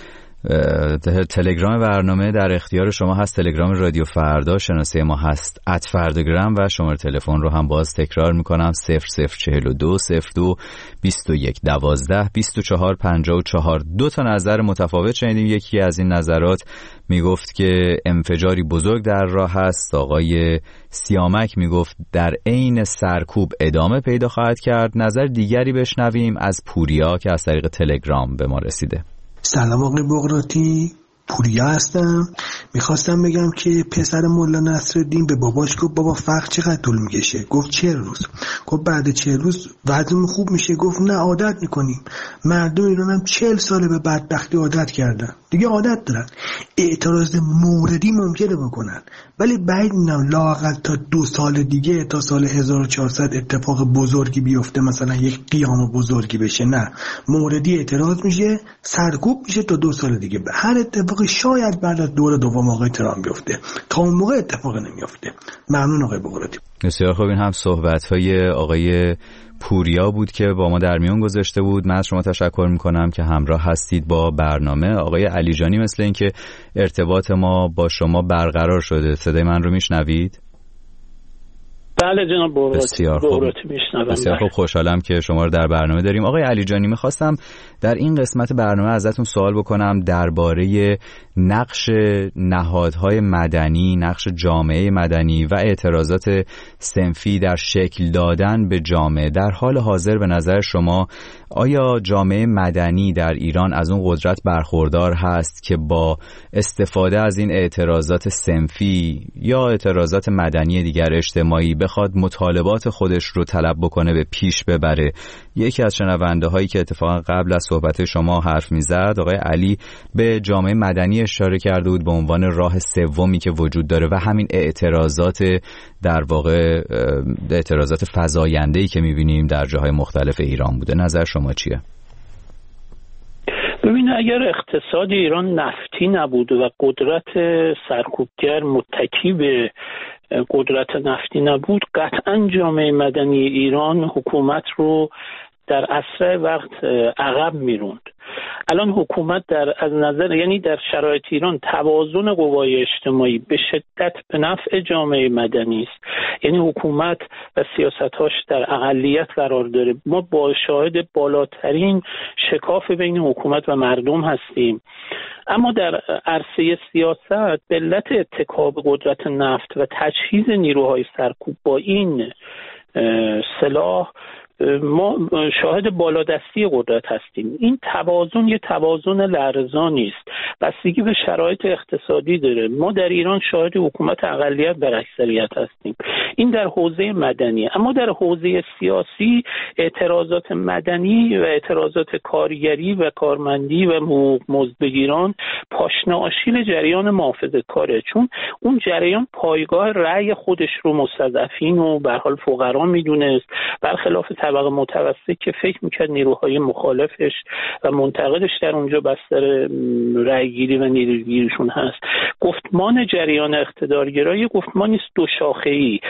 تلگرام برنامه در اختیار شما هست، تلگرام رادیو فردا، شناسه ما هست @فرداگرام و شماره تلفن رو هم باز تکرار میکنم 0042 02 21 12 24 54. دو تا نظر متفاوت شنیدیم. یکی از این نظرات میگفت که انفجاری بزرگ در راه هست، آقای سیامک میگفت در عین سرکوب ادامه پیدا خواهد کرد. نظر دیگری بشنویم از پوریا که از طریق تلگرام به ما رسیده. سلام آقای بغراتی، پوریا هستم. میخواستم بگم که پسر مولا نصرالدین به باباش گفت بابا فقر چقدر طول میکشه؟ گفت 40 روز. گفت بعد 40 روز وضعمون خوب میشه؟ گفت نه عادت میکنیم. مردم ایران هم 40 ساله به بدبختی عادت کردن، دیگه عادت دارن. اعتراض موردی ممکنه بکنن ولی بعید میدونم لااقل تا 2 سال دیگه، تا سال 1400 اتفاق بزرگی بیفته، مثلا یک قیام بزرگی بشه. نه، موردی اعتراض میشه، سرکوب میشه تا 2 سال دیگه. به هر اتفاقی شاید بعد از دور دوم آقای ترامپ بیفته، تا اون موقع اتفاق نمیفته. ممنون آقای بغراتی. بسیار خوب. این هم صحبت‌های آقای پوریا بود که با ما در میون گذاشته بود. من از شما تشکر میکنم که همراه هستید با برنامه. آقای علیجانی، مثل این که ارتباط ما با شما برقرار شده. صدای من رو میشنوید؟ بله جناب بغراتی. بسیار خوب، خوشحالم که شما رو در برنامه داریم. آقای علیجانی، میخواستم در این قسمت برنامه ازتون سوال بکنم درباره نقش نهادهای مدنی، نقش جامعه مدنی و اعتراضات صنفی در شکل دادن به جامعه. در حال حاضر به نظر شما آیا جامعه مدنی در ایران از اون قدرت برخوردار هست که با استفاده از این اعتراضات صنفی یا اعتراضات مدنی دیگر اجتماعی بخواد مطالبات خودش رو طلب بکنه، به پیش ببره؟ یکی از شنونده هایی که اتفاقا قبل از صحبت شما حرف میزد، آقای علی، به جامعه مدنی اشاره کرده بود به عنوان راه سومی که وجود داره و همین اعتراضات، در واقع اعتراضات فزاینده‌ای که میبینیم در جاهای مختلف ایران بوده. نظر شما چیه؟ ببینید، اگر اقتصاد ایران نفتی نبود و قدرت سرکوبگر متکی به قدرت نفتی نبود، قطعا جامعه مدنی ایران حکومت رو در اسرع وقت عقب میروند. الان حکومت از نظر، یعنی در شرایط ایران توازن قوای اجتماعی به شدت به نفع جامعه مدنی است. یعنی حکومت و سیاستاش در اقلیت قرار داره. ما با شاهد بالاترین شکاف بین حکومت و مردم هستیم. اما در عرصه سیاست به علت اتکا به قدرت نفت و تجهیز نیروهای سرکوب با این سلاح ما شاهد بالادستی قدرت هستیم. این توازن یه توازن لرزانی است، بستگی به شرایط اقتصادی داره. ما در ایران شاهد حکومت اقلیت بر اکثریت هستیم. این در حوزه مدنی. اما در حوزه سیاسی اعتراضات مدنی و اعتراضات کارگری و کارمندی و مزدبگیران پاشنه آشیل جریان محافظه‌کاره، چون اون جریان پایگاه رأی خودش رو مستضعفین و به هر حال فقرا میدونست، برخلاف طبقه متوسط که فکر میکرد نیروهای مخالفش و منتقدش در اونجا بستر رأیگیری و نیروگیریشون هست. گفتمان جریان اقتدارگرایی گفتمانی است دو شاخه‌ای.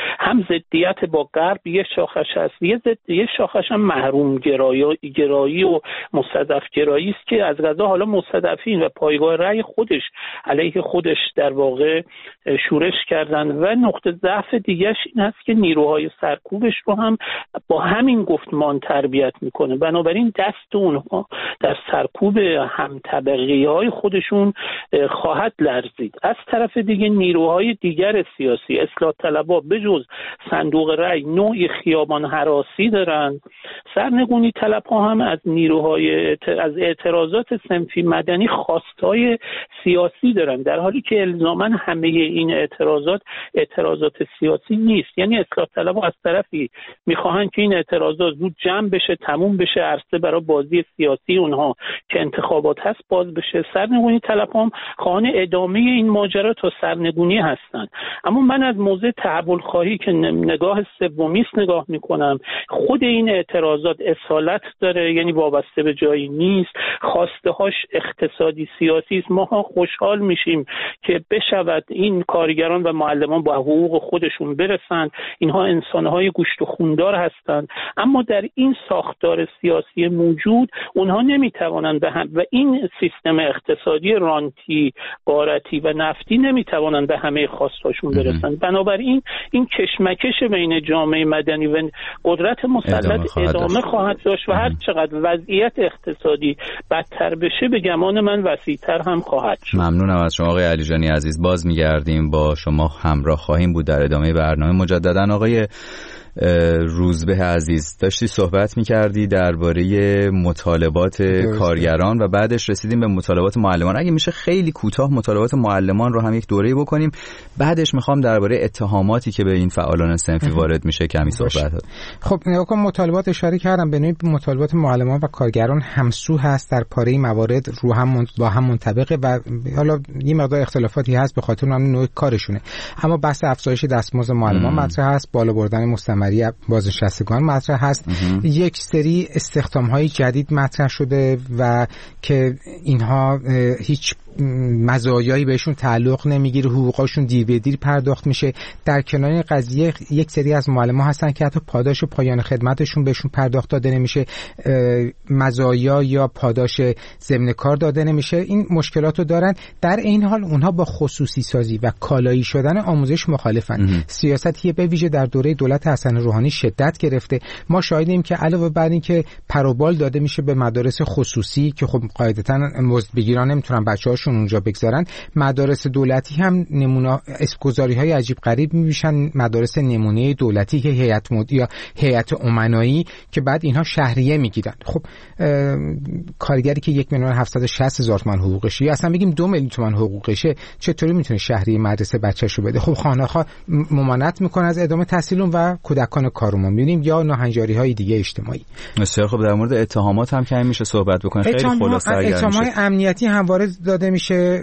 هم ضدیت با غرب یه شاخش هست، یه شاخش هم محروم گرایی و مستضعف گرایی است که از قضا حالا مستضعفین و پایگاه رأی خودش علیه خودش در واقع شورش کردن و نقطه ضعف دیگه‌اش این هست که نیروهای سرکوبش رو هم با همین گفتمان تربیت میکنه. بنابراین دست اونها در سرکوب هم طبقی‌های خودشون خواهد لرزید. از طرف دیگه نیروهای دیگر سیاسی اصلاح طلبها به جز صندوق رأی نوعی خیابان هراسی دارن. سرنگونی طلبها هم از نیروهای از اعتراضات صنفی مدنی خواستهای سیاسی دارن، در حالی که الزاماً همه این اعتراضات سیاسی نیست. یعنی اصلاح طلبها از طرفی میخواهن که این اعتراضات زود جمع بشه، تموم بشه، عرصه برای بازی سیاسی اونها که انتخابات هست باز بشه. سرنگونی طلبها هم خواهان ادامه این ماجرا تا سرنگونی هستن. اما من از موضع تحول خواهی که نگاه سومی است نگاه میکنم. خود این اعتراضات اصالت داره، یعنی وابسته به جایی نیست، خواسته هاش اقتصادی سیاسی است. ما خوشحال میشیم که بشود این کارگران و معلمان با حقوق خودشون برسند. اینها انسانهای گوشت و خوندار هستند، اما در این ساختار سیاسی موجود اونها نمیتوانند و این سیستم اقتصادی رانتی، غارتی و نفتی نمیتوانند به همه خواستاشون برسند. بنابراین این کشمکش بین جامعه مدنی و قدرت مسلط ادامه خواهد داشت و هر چقدر وضعیت اقتصادی بدتر بشه به گمان من وسیع‌تر هم خواهد شد. ممنونم از شما آقای علیجانی عزیز. باز میگردیم با شما همراه خواهیم بود در ادامه برنامه. مجددا آقای روزبه عزیز، داشتی صحبت می‌کردی درباره مطالبات کارگران و بعدش رسیدیم به مطالبات معلمان. اگه میشه خیلی کوتاه مطالبات معلمان رو هم یک دوره‌ای بکنیم، بعدش می‌خوام درباره اتهاماتی که به این فعالان صنفی وارد میشه کمی صحبت. خب نگاه کن، مطالبات اشاره کردم به نوعی مطالبات معلمان و کارگران همسو هست، در پاره موارد رو هم با هم منطبقه و حالا یه مقدار اختلافاتی هست به خاطر اون نوع کارشونه. اما بحث افزایش دستمزد معلمان مطرح هست، بالا بردن مستمری بازنشستگان مطرح هست، یک سری استخدام‌های جدید مطرح شده و که اینها هیچ مزایایی بهشون تعلق نمیگیره، حقوقاشون دیر به دیر پرداخت میشه. در کنار این قضیه یک سری از معلمان هستن که حتی پاداش پایان خدمتشون بهشون پرداخت داده نمیشه، مزایا یا پاداش ضمن کار داده نمیشه. این مشکلات رو دارن. در این حال اونها با خصوصی سازی و کالایی شدن آموزش مخالفن. سیاستی به ویژه در دوره دولت حسن روحانی شدت گرفته. ما شاهدیم که علاوه بر این که پروبال داده میشه به مدارس خصوصی که خب قاعدتاً مزد بگیران نمیتونن بچه‌هاشون اونجا بگذارن، مدارس دولتی هم نمونه اسمگذاری‌های عجیب غریب میشن، مدارس نمونه دولتی که هیئت مدیره یا هیئت امنایی که بعد اینها شهریه میگیرن. خب کارگری که 1,760,000 تومان حقوقشه یا اصلا بگیم 2 میلیون تومان حقوقشه چطوری میتونه شهریه مدرسه بچه‌شو بده؟ خب خانه‌ها ممانعت میکنه از ادامه تحصیلون و کودکان کارمون می‌بینیم یا ناهنجاری‌های دیگه اجتماعی. بسیار خب، در مورد اتهامات هم که میشه صحبت بکنه. خیلی خلاصه اتهامات امنیتی همواره داده میشه،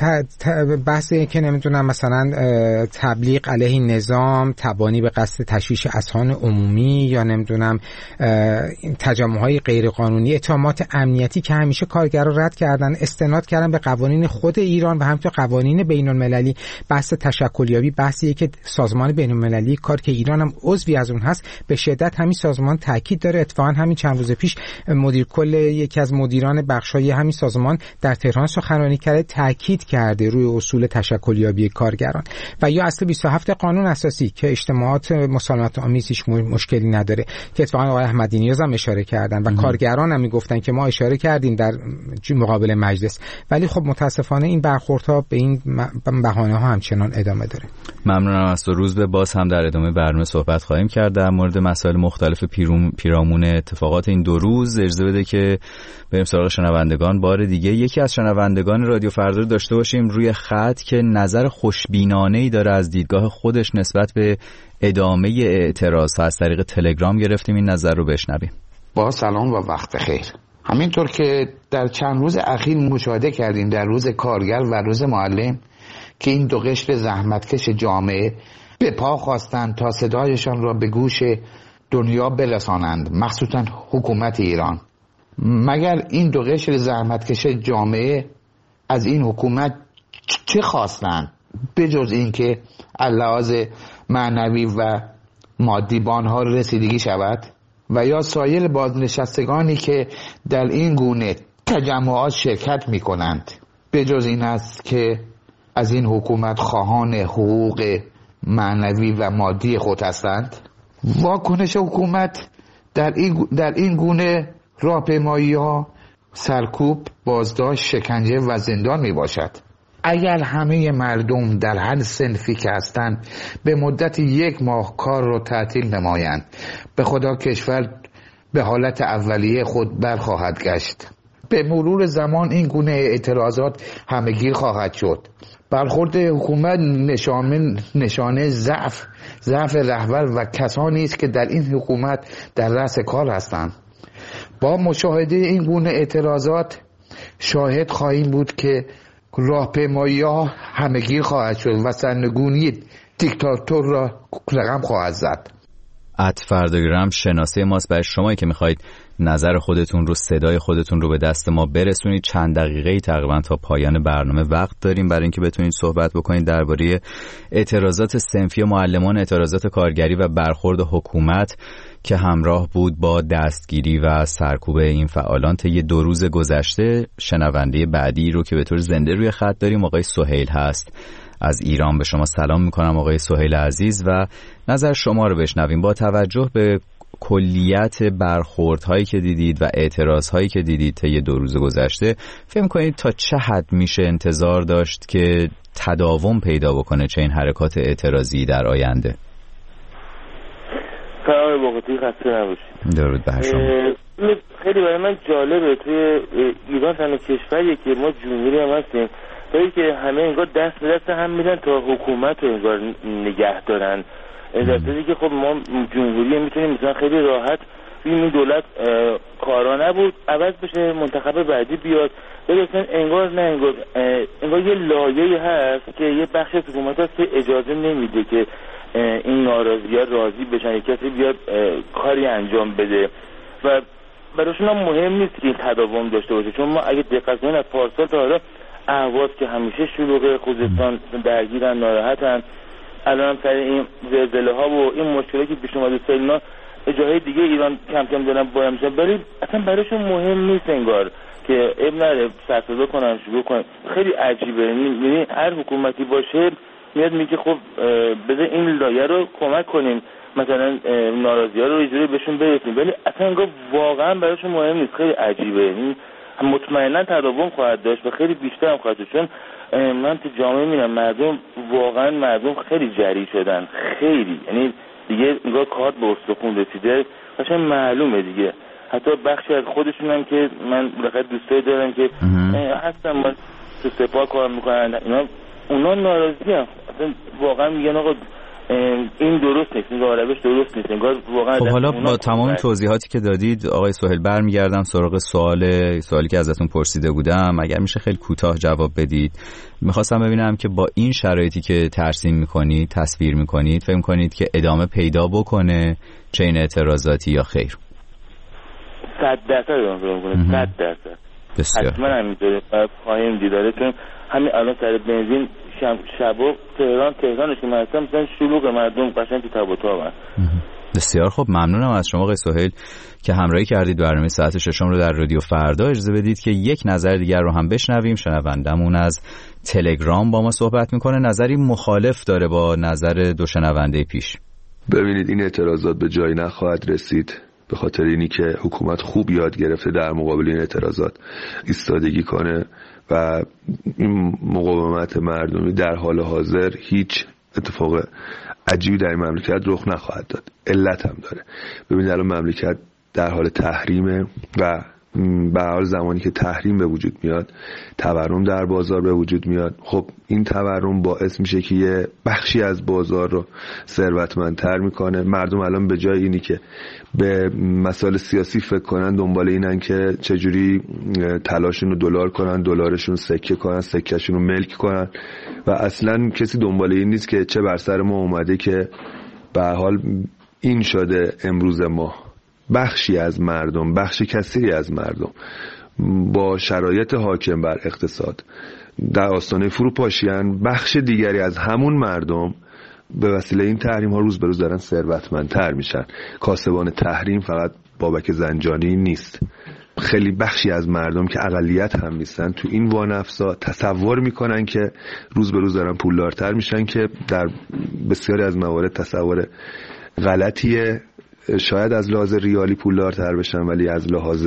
بحث که نمیدونم مثلا تبلیغ علیه نظام، تبانی به قصد تشویش اذهان عمومی یا نمیدونم تجمع‌های غیر قانونی. اتهامات امنیتی که همیشه کارگرا رد کردن، استناد کردن به قوانین خود ایران و همینطور قوانین بین‌المللی. بحث تشکلیابی بحثیه که سازمان بین‌المللی کار که ایران هم عضوی از اون هست به شدت همین سازمان تاکید داره. اتفاقا همین چند روز پیش مدیر کل یکی از مدیران بخشای همین سازمان در تهران سخنرانی کرده، تاکید کرده روی اصول تشکلیابی کارگران و یا اصل 27 قانون اساسی که اجتماعات مسالمت آمیز هیچ مشکلی نداره که اتفاقا آقای احمدی نیاز هم اشاره کردن و کارگران هم میگفتن که ما اشاره کردیم در مقابل مجلس، ولی خب متاسفانه این برخوردها به این بهانه ها همچنان ادامه داره. ممنونم از تو روز به. باز هم در ادامه برنامه صحبت خواهیم کرد در مورد مسائل مختلف پیرامون اتفاقات این دو روز. اجازه بده که بریم سراغ شنوندگان. بار دیگه یکی از شنوندگان رادیو فردا رو داشته باشیم روی خط که نظر خوشبینانه‌ای داره از دیدگاه خودش نسبت به ادامه اعتراض. از طریق تلگرام گرفتیم این نظر رو بشنویم. با سلام و وقت خیر. همینطور که در چند روز اخیر مشاهده کردیم در روز کارگر و روز معلم که این دو قشر زحمتکش جامعه به پا خواستند تا صدایشان را به گوش دنیا برسانند، مخصوصا حکومت ایران. مگر این دو قشر زحمتکش جامعه از این حکومت چه خواستند؟ بجز این که لحاظ معنوی و مادی به آنها رسیدگی شود؟ و یا سایر بازنشستگانی که در این گونه تجمعات شرکت می کنند بجز این است که از این حکومت خواهان حقوق معنوی و مادی خود هستند؟ واکنش حکومت در این گونه راهپیمایی ها سرکوب، بازداشت، شکنجه و زندان می باشد. اگر همه مردم در هر صنفی که هستند به مدت 1 ماه کار را تعطیل نمایند، به خدا کشور به حالت اولیه خود برخواهد گشت. به مرور زمان این گونه اعتراضات همه‌گیر خواهد شد. برخورد حکومت نشانه ضعف رهبر و کسانی است که در این حکومت در رأس کار هستند. با مشاهده این گونه اعتراضات شاهد خواهیم بود که راهپیمایی‌ها همه‌گیر خواهد شد و سرنگونی دیکتاتور را رقم خواهد زد. فرداگرام شناسه ماست برای شمایی که میخواید نظر خودتون رو، صدای خودتون رو به دست ما برسونید. چند دقیقه‌ای تقریبا تا پایان برنامه وقت داریم برای اینکه بتونید صحبت بکنید درباره اعتراضات صنفی معلمان، اعتراضات کارگری و برخورد حکومت که همراه بود با دستگیری و سرکوب این فعالان طی 2 روز گذشته. شنونده بعدی رو که به طور زنده روی خط داریم آقای سهیل هست از ایران. به شما سلام میکنم آقای سهیل عزیز و نظر شما رو بشنویم. با توجه به کلیت برخوردهایی که دیدید و اعتراضهایی که دیدید طی 2 روز گذشته، فکر کنید تا چه حد میشه انتظار داشت که تداوم پیدا بکنه چه این حرکات اعتراضی در آینده؟ سلام بقیتی، خسته نباشید. درود بر شما. خیلی برای من جالبه توی ایران تنها کشوریه که ما جمهوری هم هستیم توی که همه انگار دست به دست هم میدن تا حکومت رو انگار نگه دارن. در صورتی که خب ما جمهوری میتونیم مثلا خیلی راحت این دولت کارا نبود عوض بشه، منتخب بعدی بیاد، ولی اصلا انگار نه، انگار یه لایه‌ای هست که یه بخش از حکومت هست که اجازه نمیده که این ناراضی‌ها راضی بشن، کسی بیاد کاری انجام بده و براشون هم مهم نیست که تداوم داشته باشه. چون ما اگه دقت کنیم از پارسال تا حالا اهواز که همیشه شلوغه، خوزستان درگیرن، ناراحتن، الان هم سر این زلزله ها و این مشکلاتی که پیش اومده سیلنا جاهای دیگه ایران کم کم دارن باید میشن، ولی اصلا براشون مهم نیست انگار که اب نره سرسازا کنن شروع کنن. خیلی عجیبه. یعنی هر حکومتی باشه میاد میگه خب بذار این لایه رو کمک کنیم، مثلا ناراضی‌ها رو اینجوری بهشون برسیم، ولی اصلا انگار واقعا براشون مهم نیست. خیلی عجیبه. این مطمئنا تداوم خواهد داشت و خیلی بیشتر هم خواهد داشت. چون من تو جامعه میبینم مردم خیلی جری شدن، خیلی، یعنی دیگه نگاه کارت به استخون رسیده، قشنگ معلومه دیگه. حتی بخشی از خودشون هم که من بالاخره دوستایی دارم که هستن ما تو سپاه کار میکنن، اونا ناراضی هم اصلا واقعا میگن آقا این درست نیست، این روش درست نیست. انگار واقعا خب حالا با تمام توضیحاتی که دادید آقای سهیل برمیگردم سراغ سوالی که ازتون پرسیده بودم. اگر میشه خیلی کوتاه جواب بدید. میخواستم ببینم که با این شرایطی که ترسیم میکنید، تصویر میکنید، فکر میکنید که ادامه پیدا بکنه چه این اعتراضاتی یا خیر؟ 100% ادامه میکنه. 100% حتما همینطوره. خواهیم دیداره. چون همین الان سر بنزین شبا تهرانش که من هستم مثلا شلوغ، مردم قشنگ تو تب و تابن. بسیار خوب، ممنونم از شما آقای سهیل که همراهی کردید برنامه ساعت 6 رو در رادیو فردا. اجازه بدید که یک نظر دیگر رو هم بشنویم. شنوندمون از تلگرام با ما صحبت میکنه، نظری مخالف داره با نظر 2 شنونده پیش. ببینید این اعتراضات به جایی نخواهد رسید، به خاطر اینی که حکومت خوب یاد گرفته در مقابل این اعتراضات ایستادگی کنه و این مقاومت مردمی در حال حاضر هیچ اتفاق عجیبی در این مملکت رخ نخواهد داد. علت هم داره. ببینید الان مملکت در حال تحریمه و به حال زمانی که تحریم به وجود میاد تورم در بازار به وجود میاد. خب این تورم باعث میشه که یه بخشی از بازار رو ثروتمندتر میکنه. مردم الان به جای اینی که به مسائل سیاسی فکر کنن دنبال اینن که چجوری طلاشون رو دلار کنن، دلارشون سکه کنن، سکهشون رو ملک کنن و اصلا کسی دنبال این نیست که چه بر سر ما اومده که به حال این شده امروز ما. بخشی از مردم، بخشی کثیری از مردم با شرایط حاکم بر اقتصاد در آستانه فروپاشی‌اند، بخش دیگری از همون مردم به وسیله این تحریم ها روز به روز دارن ثروتمندتر میشن. کاسبان تحریم فقط بابک زنجانی نیست، خیلی بخشی از مردم که اقلیت هم نیستن تو این وانفسا تصور میکنن که روز به روز دارن پولدارتر میشن، که در بسیاری از موارد تصور غلطیه. شاید از لحاظ ریالی پولدارتر بشن، ولی از لحاظ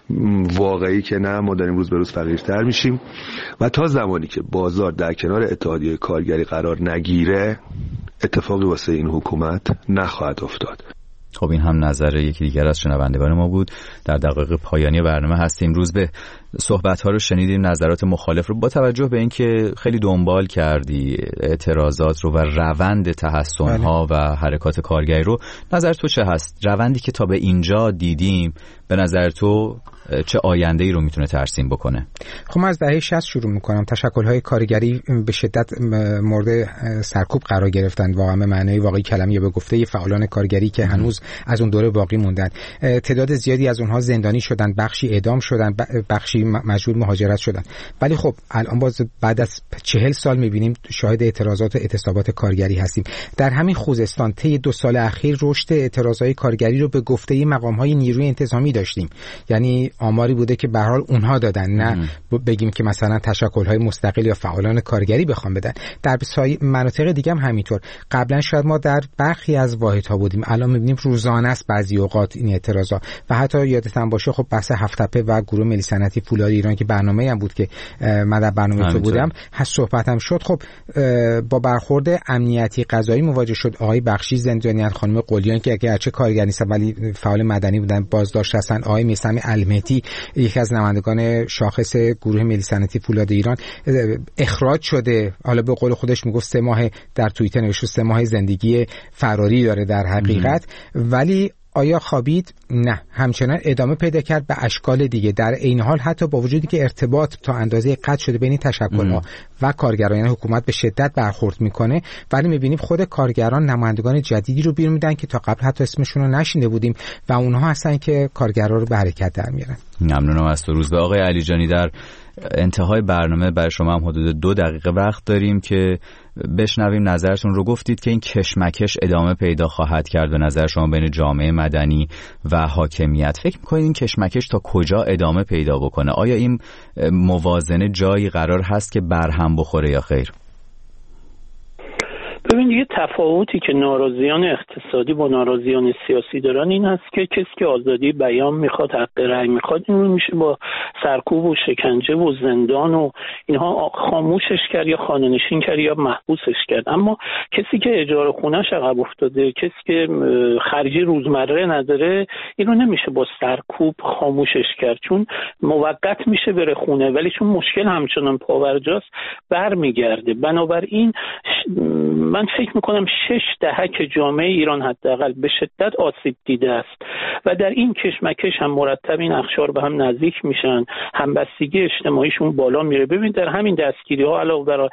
واقعی که نه، ما داریم روز به روز فقیرتر میشیم و تا زمانی که بازار در کنار اتحادیه کارگری قرار نگیره اتفاقی واسه این حکومت نخواهد افتاد. خب این هم نظر یکی دیگر از شنوندگان ما بود. در دقایق پایانی برنامه هستیم. روز به صحبت‌ها رو شنیدیم، نظرات مخالف رو. با توجه به اینکه خیلی دنبال کردی اعتراضات رو و روند تحسن‌ها و حرکات کارگری رو، نظر تو چه هست؟ روندی که تا به اینجا دیدیم به نظر تو چه آینده‌ای رو میتونه ترسیم بکنه؟ خب من از دهه 60 شروع میکنم. تشکل‌های کارگری به شدت مورد سرکوب قرار گرفتن، واقعا به معنای واقعی کلمه، به گفته فعالان کارگری که هنوز از اون دوره باقی موندن. تعداد زیادی از اونها زندانی شدن، بخشی اعدام شدن، بخشی مجبور مهاجرت شدن. ولی خب الان باز بعد از 40 سال میبینیم شاهد اعتراضات و اعتصابات کارگری هستیم. در همین خوزستان طی 2 سال اخیر رشد اعتراضات کارگری رو به گفته مقام‌های نیروی انتظامی داشتیم. یعنی آماری بوده که به هر حال اونها دادن، نه بگیم که مثلا تشکل‌های مستقل یا فعالان کارگری بخوام بدن. در مناطق دیگه هم همینطور. قبلا شاید ما در برخی از واحدها بودیم، الان می‌بینیم روزانه است بعضی اوقات این اعتراضات. و حتی یادتون باشه خب بحث هفت‌تپه و گروه ملی صنعتی فولاد ایران که برنامه‌ای هم بود که من در برنامه تو بودم هست صحبتم شد. خب با برخورد امنیتی قضایی مواجه شد. آقای بخشی زندانیان، خانم قلیان که اگرچه کارگر نیستن ولی فعال مدنی بودن بازداشت هستن، آقای میثم المهدی یکی از نمایندگان شاخص گروه ملی صنعتی فولاد ایران اخراج شده. حالا به قول خودش میگفت 3 ماه، در توییتر نوشته 3 ماه زندگی فراری داره در حقیقت. ولی آیا خوابید؟ نه، همچنان ادامه پیدا کرد به اشکال دیگه. در این حال حتی با وجودی که ارتباط تا اندازه قطع شده بین تشکل‌ها و کارگران، یعنی حکومت به شدت برخورد میکنه، ولی میبینیم خود کارگران نمایندگان جدیدی رو بیرون میدن که تا قبل حتی اسمشون رو نشینده بودیم و اونها هستن که کارگرا رو به حرکت در میارن. ممنونم از تو. روز به آقای علی جانی، در انتهای برنامه برای شما هم حدود 2 دقیقه وقت داریم که بشنویم نظرتون رو. گفتید که این کشمکش ادامه پیدا خواهد کرد به نظر شما بین جامعه مدنی و حاکمیت. فکر می‌کنید این کشمکش تا کجا ادامه پیدا بکنه؟ آیا این موازنه جایی قرار هست که برهم بخوره یا خیر؟ ببین یه تفاوتی که ناراضیان اقتصادی با ناراضیان سیاسی دارن این هست که کسی که آزادی بیان میخواد، حق رأی میخواد، این رو میشه با سرکوب و شکنجه و زندان و اینها خاموشش کرد یا خانه‌نشین کرد یا محبوسش کرد. اما کسی که اجاره خونه‌ش عقب افتاده، کسی که خرجی روزمره نداره، این رو نمیشه با سرکوب خاموشش کرد، چون موقت میشه بره خونه ولی چون مشکل همچنان پاورجاست برمیگرده. بنابراین من فکر میکنم 6 دهه که جامعه ایران حداقل به شدت آسیب دیده است و در این کشمکش هم مرتب این اقشار به هم نزدیک میشن، همبستگی اجتماعیشون بالا میره. ببین در همین دستگیری ها علاوه بر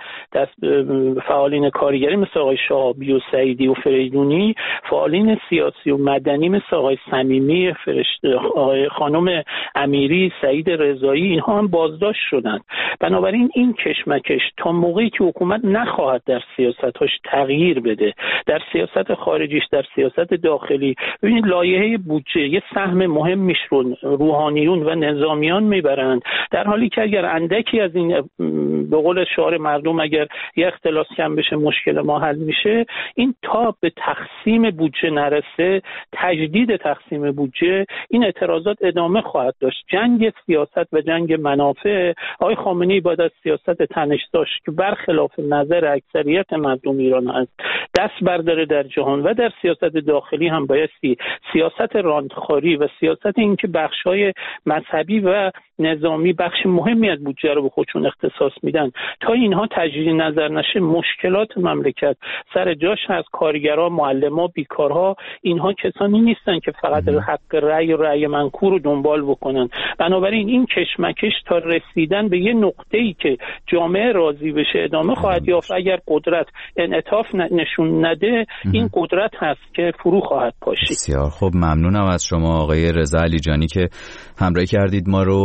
فعالین کارگری مثل آقای شهابی و سعیدی و فریدونی، فعالین سیاسی و مدنی مثل آقای صمیمی، آقای خانم امیری، سعید رضایی، اینها هم بازداشت شدند. بنابراین این کشمکش تا موقعی که حکومت نخواهد در سیاست‌هاش تغییر بده، در سیاست خارجیش، در سیاست داخلی، ببینید لایحه بودجه یه سهم مهمیش رو روحانیون و نظامیان میبرند، در حالی که اگر اندکی از این به قول شعار مردم اگر یه اختلاس کم بشه مشکل ما حل میشه. این تا به تقسیم بودجه نرسه، تجدید تقسیم بودجه، این اعتراضات ادامه خواهد داشت. جنگ سیاست و جنگ منافع آقای خامنه‌ای باید از سیاست تنش داشت که برخلاف نظر اکثریت مردم ایران هست دست برداره در جهان و در سیاست داخلی هم بایستی سیاست راندخاری و سیاست اینکه بخش‌های مذهبی و نظامی بخش مهمی از بودجه رو به خودشون اختصاص میدن تا اینها تجدید نظر نشه مشکلات مملکت سر جاش هست. کارگرها، معلم‌ها، بیکارها، اینها کسانی نیستن که فقط حق رأی و رأی منکور رو دنبال بکنن. بنابراین این کشمکش تا رسیدن به یه نقطه‌ای که جامعه راضی بشه ادامه خواهد یافت. اگر قدرت انعطاف نشون نده این قدرت هست که فرو خواهد پاشید. بسیار خب، ممنونم از شما آقای رضا علی جانی که همراهی کردید ما رو.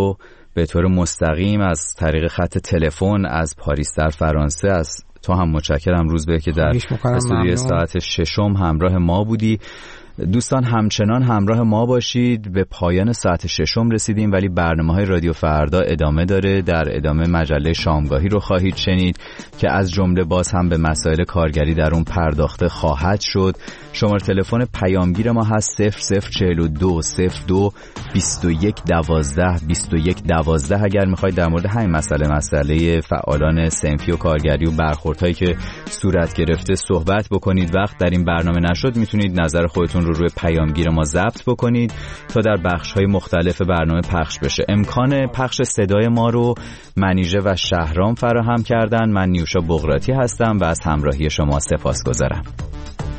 به طور مستقیم از طریق خط تلفن از پاریس در فرانسه. از تو هم متشکرم روزبه که در استودیوی ساعت 6 همراه ما بودی. دوستان همچنان همراه ما باشید. به پایان ساعت 6 رسیدیم، ولی برنامه‌های رادیو فردا ادامه داره. در ادامه مجله شامگاهی رو خواهید شنید که از جمله باز هم به مسائل کارگری در اون پرداخته خواهد شد. شماره تلفن پیامگیر ما هست 0042 02 21 12 21 12. اگر میخواید در مورد همین مسئله فعالان صنفی و کارگری و برخوردهایی که صورت گرفته صحبت بکنید، وقت در این برنامه نشد، میتونید نظر خودتون رو روی پیامگیر ما ضبط بکنید تا در بخش‌های مختلف برنامه پخش بشه. امکان پخش صدای ما رو منیژه و شهرام فراهم کردن. من نیوشا بغراتی هستم و از همراهی شما سپاسگزارم.